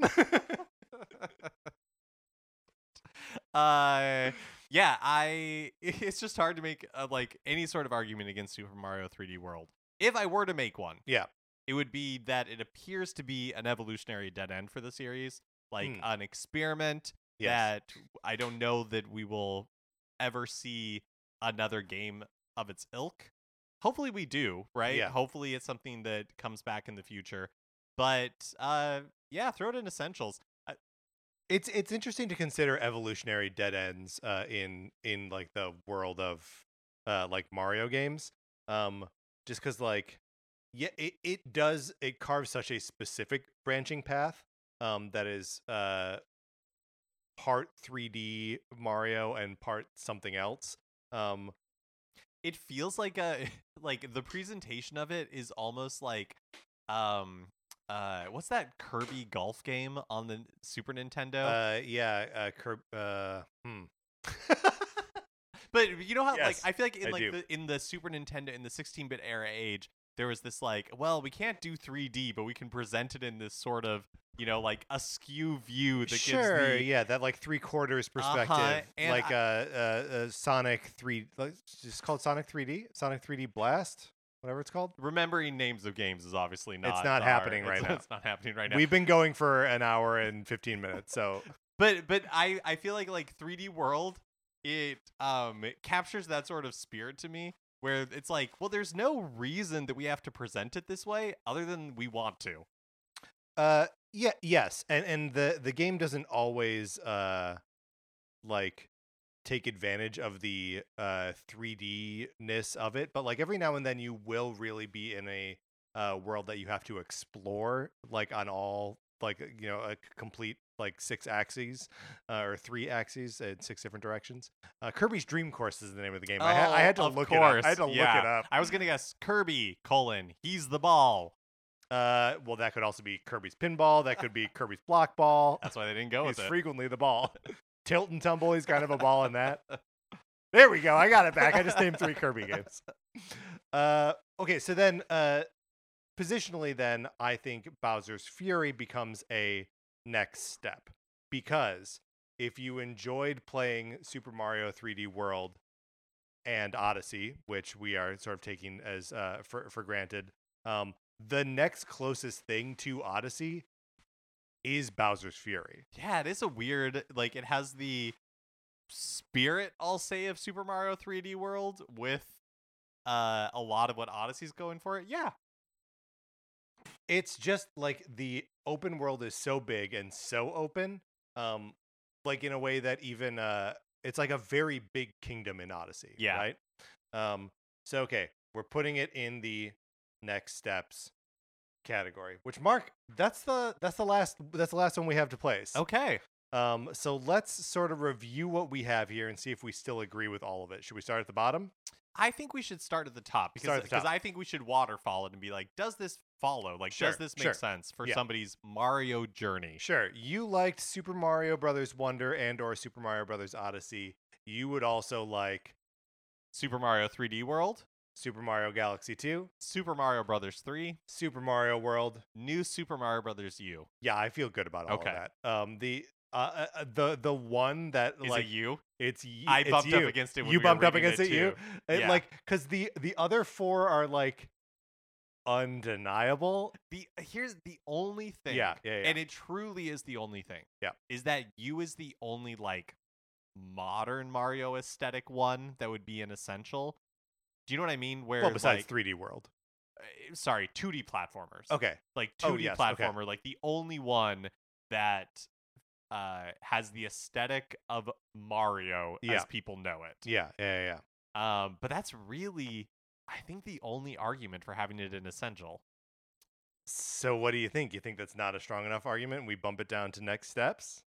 uh, yeah, I. It's just hard to make uh, like any sort of argument against Super Mario three D World. If I were to make one, Yeah. it would be that it appears to be an evolutionary dead end for the series, like Hmm. an experiment Yes. that I don't know that we will ever see another game of its ilk. Hopefully we do, right? Yeah. Hopefully it's something that comes back in the future. But uh yeah, throw it in essentials. Uh, It's it's interesting to consider evolutionary dead ends uh, in in like the world of uh, like Mario games. Um, just because like yeah, it, it does it carves such a specific branching path um, that is uh, part three D Mario and part something else. Um, it feels like a like the presentation of it is almost like um uh what's that Kirby golf game on the Super Nintendo? uh, yeah, uh, Kirb, uh, hmm. But you know how like Yes, I feel like in I like do. the in the Super Nintendo in the sixteen-bit era age, there was this like, well, we can't do three D, but we can present it in this sort of, you know, like askew view that Sure, gives the yeah, that like three quarters perspective, Uh-huh, and like I- uh, uh, uh, Sonic three. like, It's just called Sonic three D, Sonic three D Blast, whatever it's called. remembering names of games is obviously not not our- happening right it's- now. It's not happening right now. We've been going for an hour and fifteen minutes, so But but I I feel like like three D World, it um it captures that sort of spirit to me where it's like, well, there's no reason that we have to present it this way other than we want to. uh, yeah, yes, and and the the game doesn't always uh, like take advantage of the uh three D ness of it, but like every now and then you will really be in a uh world that you have to explore, like on all like you know a c- complete like six axes uh, or three axes in six different directions. Uh, Kirby's Dream Course is the name of the game. I, ha- I had to Oh, of look course. it up. I had to yeah. look it up. I was gonna guess Kirby colon he's the ball. Uh, well, that could also be Kirby's Pinball. That could be Kirby's Block Ball. That's why they didn't go He's with it. frequently the ball. Tilt and Tumble. He's kind of a ball in that. There we go. I got it back. I just named three Kirby games. Uh, okay, so then uh, positionally, then I think Bowser's Fury becomes a next step because if you enjoyed playing Super Mario three D World and Odyssey, which we are sort of taking as uh, for for granted, um, the next closest thing to Odyssey is Bowser's Fury. Yeah, it is a weird like it has the spirit, I'll say, of Super Mario three D World with uh a lot of what Odyssey's going for. Yeah. It's just like the open world is so big and so open, um, like in a way that even uh, it's like a very big kingdom in Odyssey. Yeah. Right. Um. So okay, we're putting it in the next steps category. Which Mark, that's the that's the last that's the last one we have to place. Okay. Um. So let's sort of review what we have here and see if we still agree with all of it. Should we start at the bottom? I think we should start at the top because Start at the top. because I think we should waterfall it and be like, does this follow? Like, Sure, does this make sure. sense for Yeah. somebody's Mario journey? Sure. You liked Super Mario Brothers Wonder and or Super Mario Brothers Odyssey. You would also like Super Mario three D World, Super Mario Galaxy two, Super Mario Brothers three, Super Mario World. New Super Mario Brothers U. Yeah, I feel good about all Okay. of that. Um, the uh, uh, the the one that Is like it you? it's y- I it's bumped up you. against it when You we were bumped up reading against it it. You too. It, Yeah. like because the the other four are like undeniable. The here's the only thing. Yeah, yeah, yeah. And it truly is the only thing. Yeah. Is that you is the only like modern Mario aesthetic one that would be an essential. Do you know what I mean? Where Well, besides like, three D World. uh, sorry, two D platformers. Okay. Like two D Oh, yes, okay. platformer, like the only one that uh has the aesthetic of Mario Yeah. as people know it. Yeah, yeah, yeah. Um, but that's really I think the only argument for having it an essential. So what do you think? You think that's not a strong enough argument? We bump it down to next steps?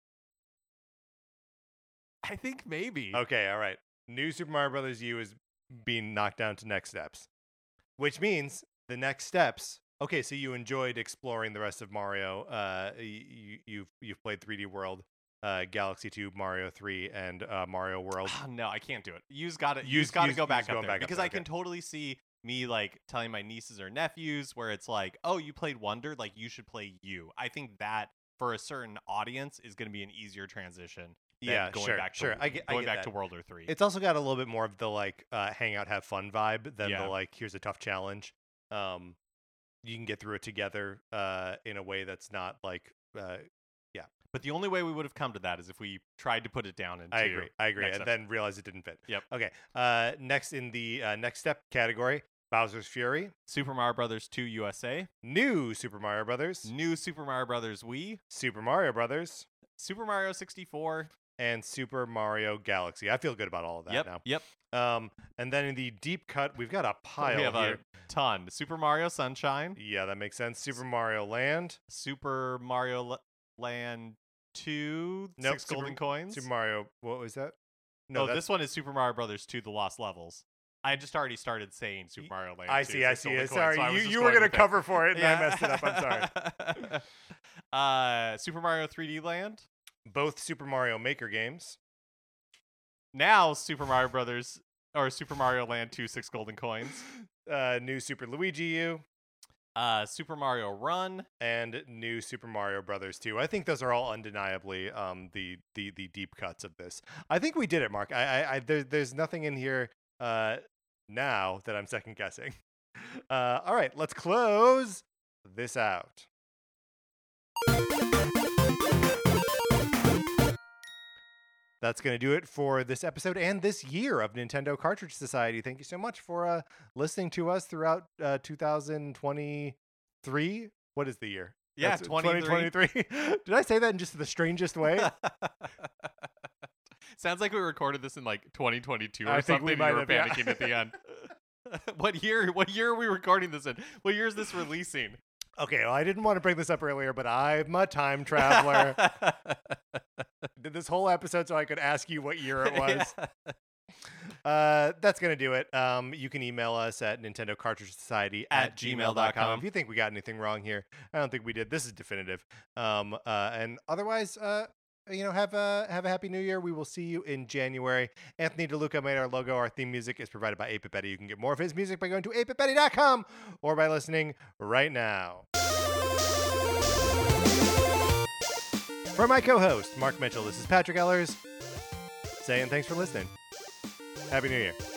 I think maybe. Okay, all right. New Super Mario Brothers U is being knocked down to next steps, which means the next steps. Okay, so you enjoyed exploring the rest of Mario. Uh, you you've you've played three D World, uh, Galaxy two, Mario three, and uh, Mario World. Oh, no, I can't do it. You've got to. You's- You've got to you's- go back you's up going there back up because there, I can okay. totally see me like telling my nieces or nephews where it's like, oh, you played Wonder, like you should play you. I think that for a certain audience is going to be an easier transition. Than Yeah, going sure, back to, sure. I get- I going get back to that. World War Three. It's also got a little bit more of the like uh, hang out, have fun vibe than Yeah. the like here's a tough challenge. Um, you can get through it together uh, in a way that's not like. Uh, But the only way we would have come to that is if we tried to put it down into. I agree. I agree. next And episode. then realize it didn't fit. Yep. Okay. Uh, next in the uh, next step category, Bowser's Fury, Super Mario Brothers two U S A, new Super Mario Brothers, new Super Mario Brothers Wii, Super Mario Brothers, Super Mario sixty-four. and Super Mario Galaxy. I feel good about all of that Yep. now. Yep. Um, and then in the deep cut, we've got a pile we have here. a ton. Super Mario Sunshine, Yeah, that makes sense. Super Mario Land, Super Mario L- Land two, Nope, six Super- golden coins. Super Mario. What was that? No, oh, that's, this one is Super Mario Brothers two, The Lost Levels. I just already started saying Super Mario Land. I two, see. I six see. golden it. coins, Sorry, so I was you just you were going gonna with it. cover for it, and I Yeah. messed it up. I'm sorry. uh, Super Mario three D Land. Both Super Mario Maker games. Now Super Mario Brothers or Super Mario Land two, six golden coins. Uh, new Super Luigi U. Uh, Super Mario Run. And new Super Mario Brothers two. I think those are all undeniably um, the, the the deep cuts of this. I think we did it, Mark. I, I, I there, there's nothing in here uh, now that I'm second guessing. Uh, all right, let's close this out. That's going to do it for this episode and this year of Nintendo Cartridge Society. Thank you so much for uh, listening to us throughout uh, two thousand twenty-three. What is the year? Yeah, That's twenty twenty-three. Did I say that in just the strangest way? Sounds like we recorded this in like twenty twenty-two or I think something. we and might you were have, yeah. panicking at the end. What year? What year are we recording this in? What year is this releasing? Okay, well, I didn't want to bring this up earlier, but I'm a time traveler. Did this whole episode so I could ask you what year it was. Uh, that's going to do it. Um, you can email us at Nintendo Cartridge Society at, At gmail gmail dot dot com com. if you think we got anything wrong here. I don't think we did. This is definitive. Um, uh, and otherwise, uh, you know, have a have a happy new year. We will see you in January. Anthony DeLuca made our logo. Our theme music is provided by eight bit Betty. You can get more of his music by going to eight bit betty dot com or by listening right now. For my co-host, Mark Mitchell, this is Patrick Ellers saying thanks for listening. Happy New Year.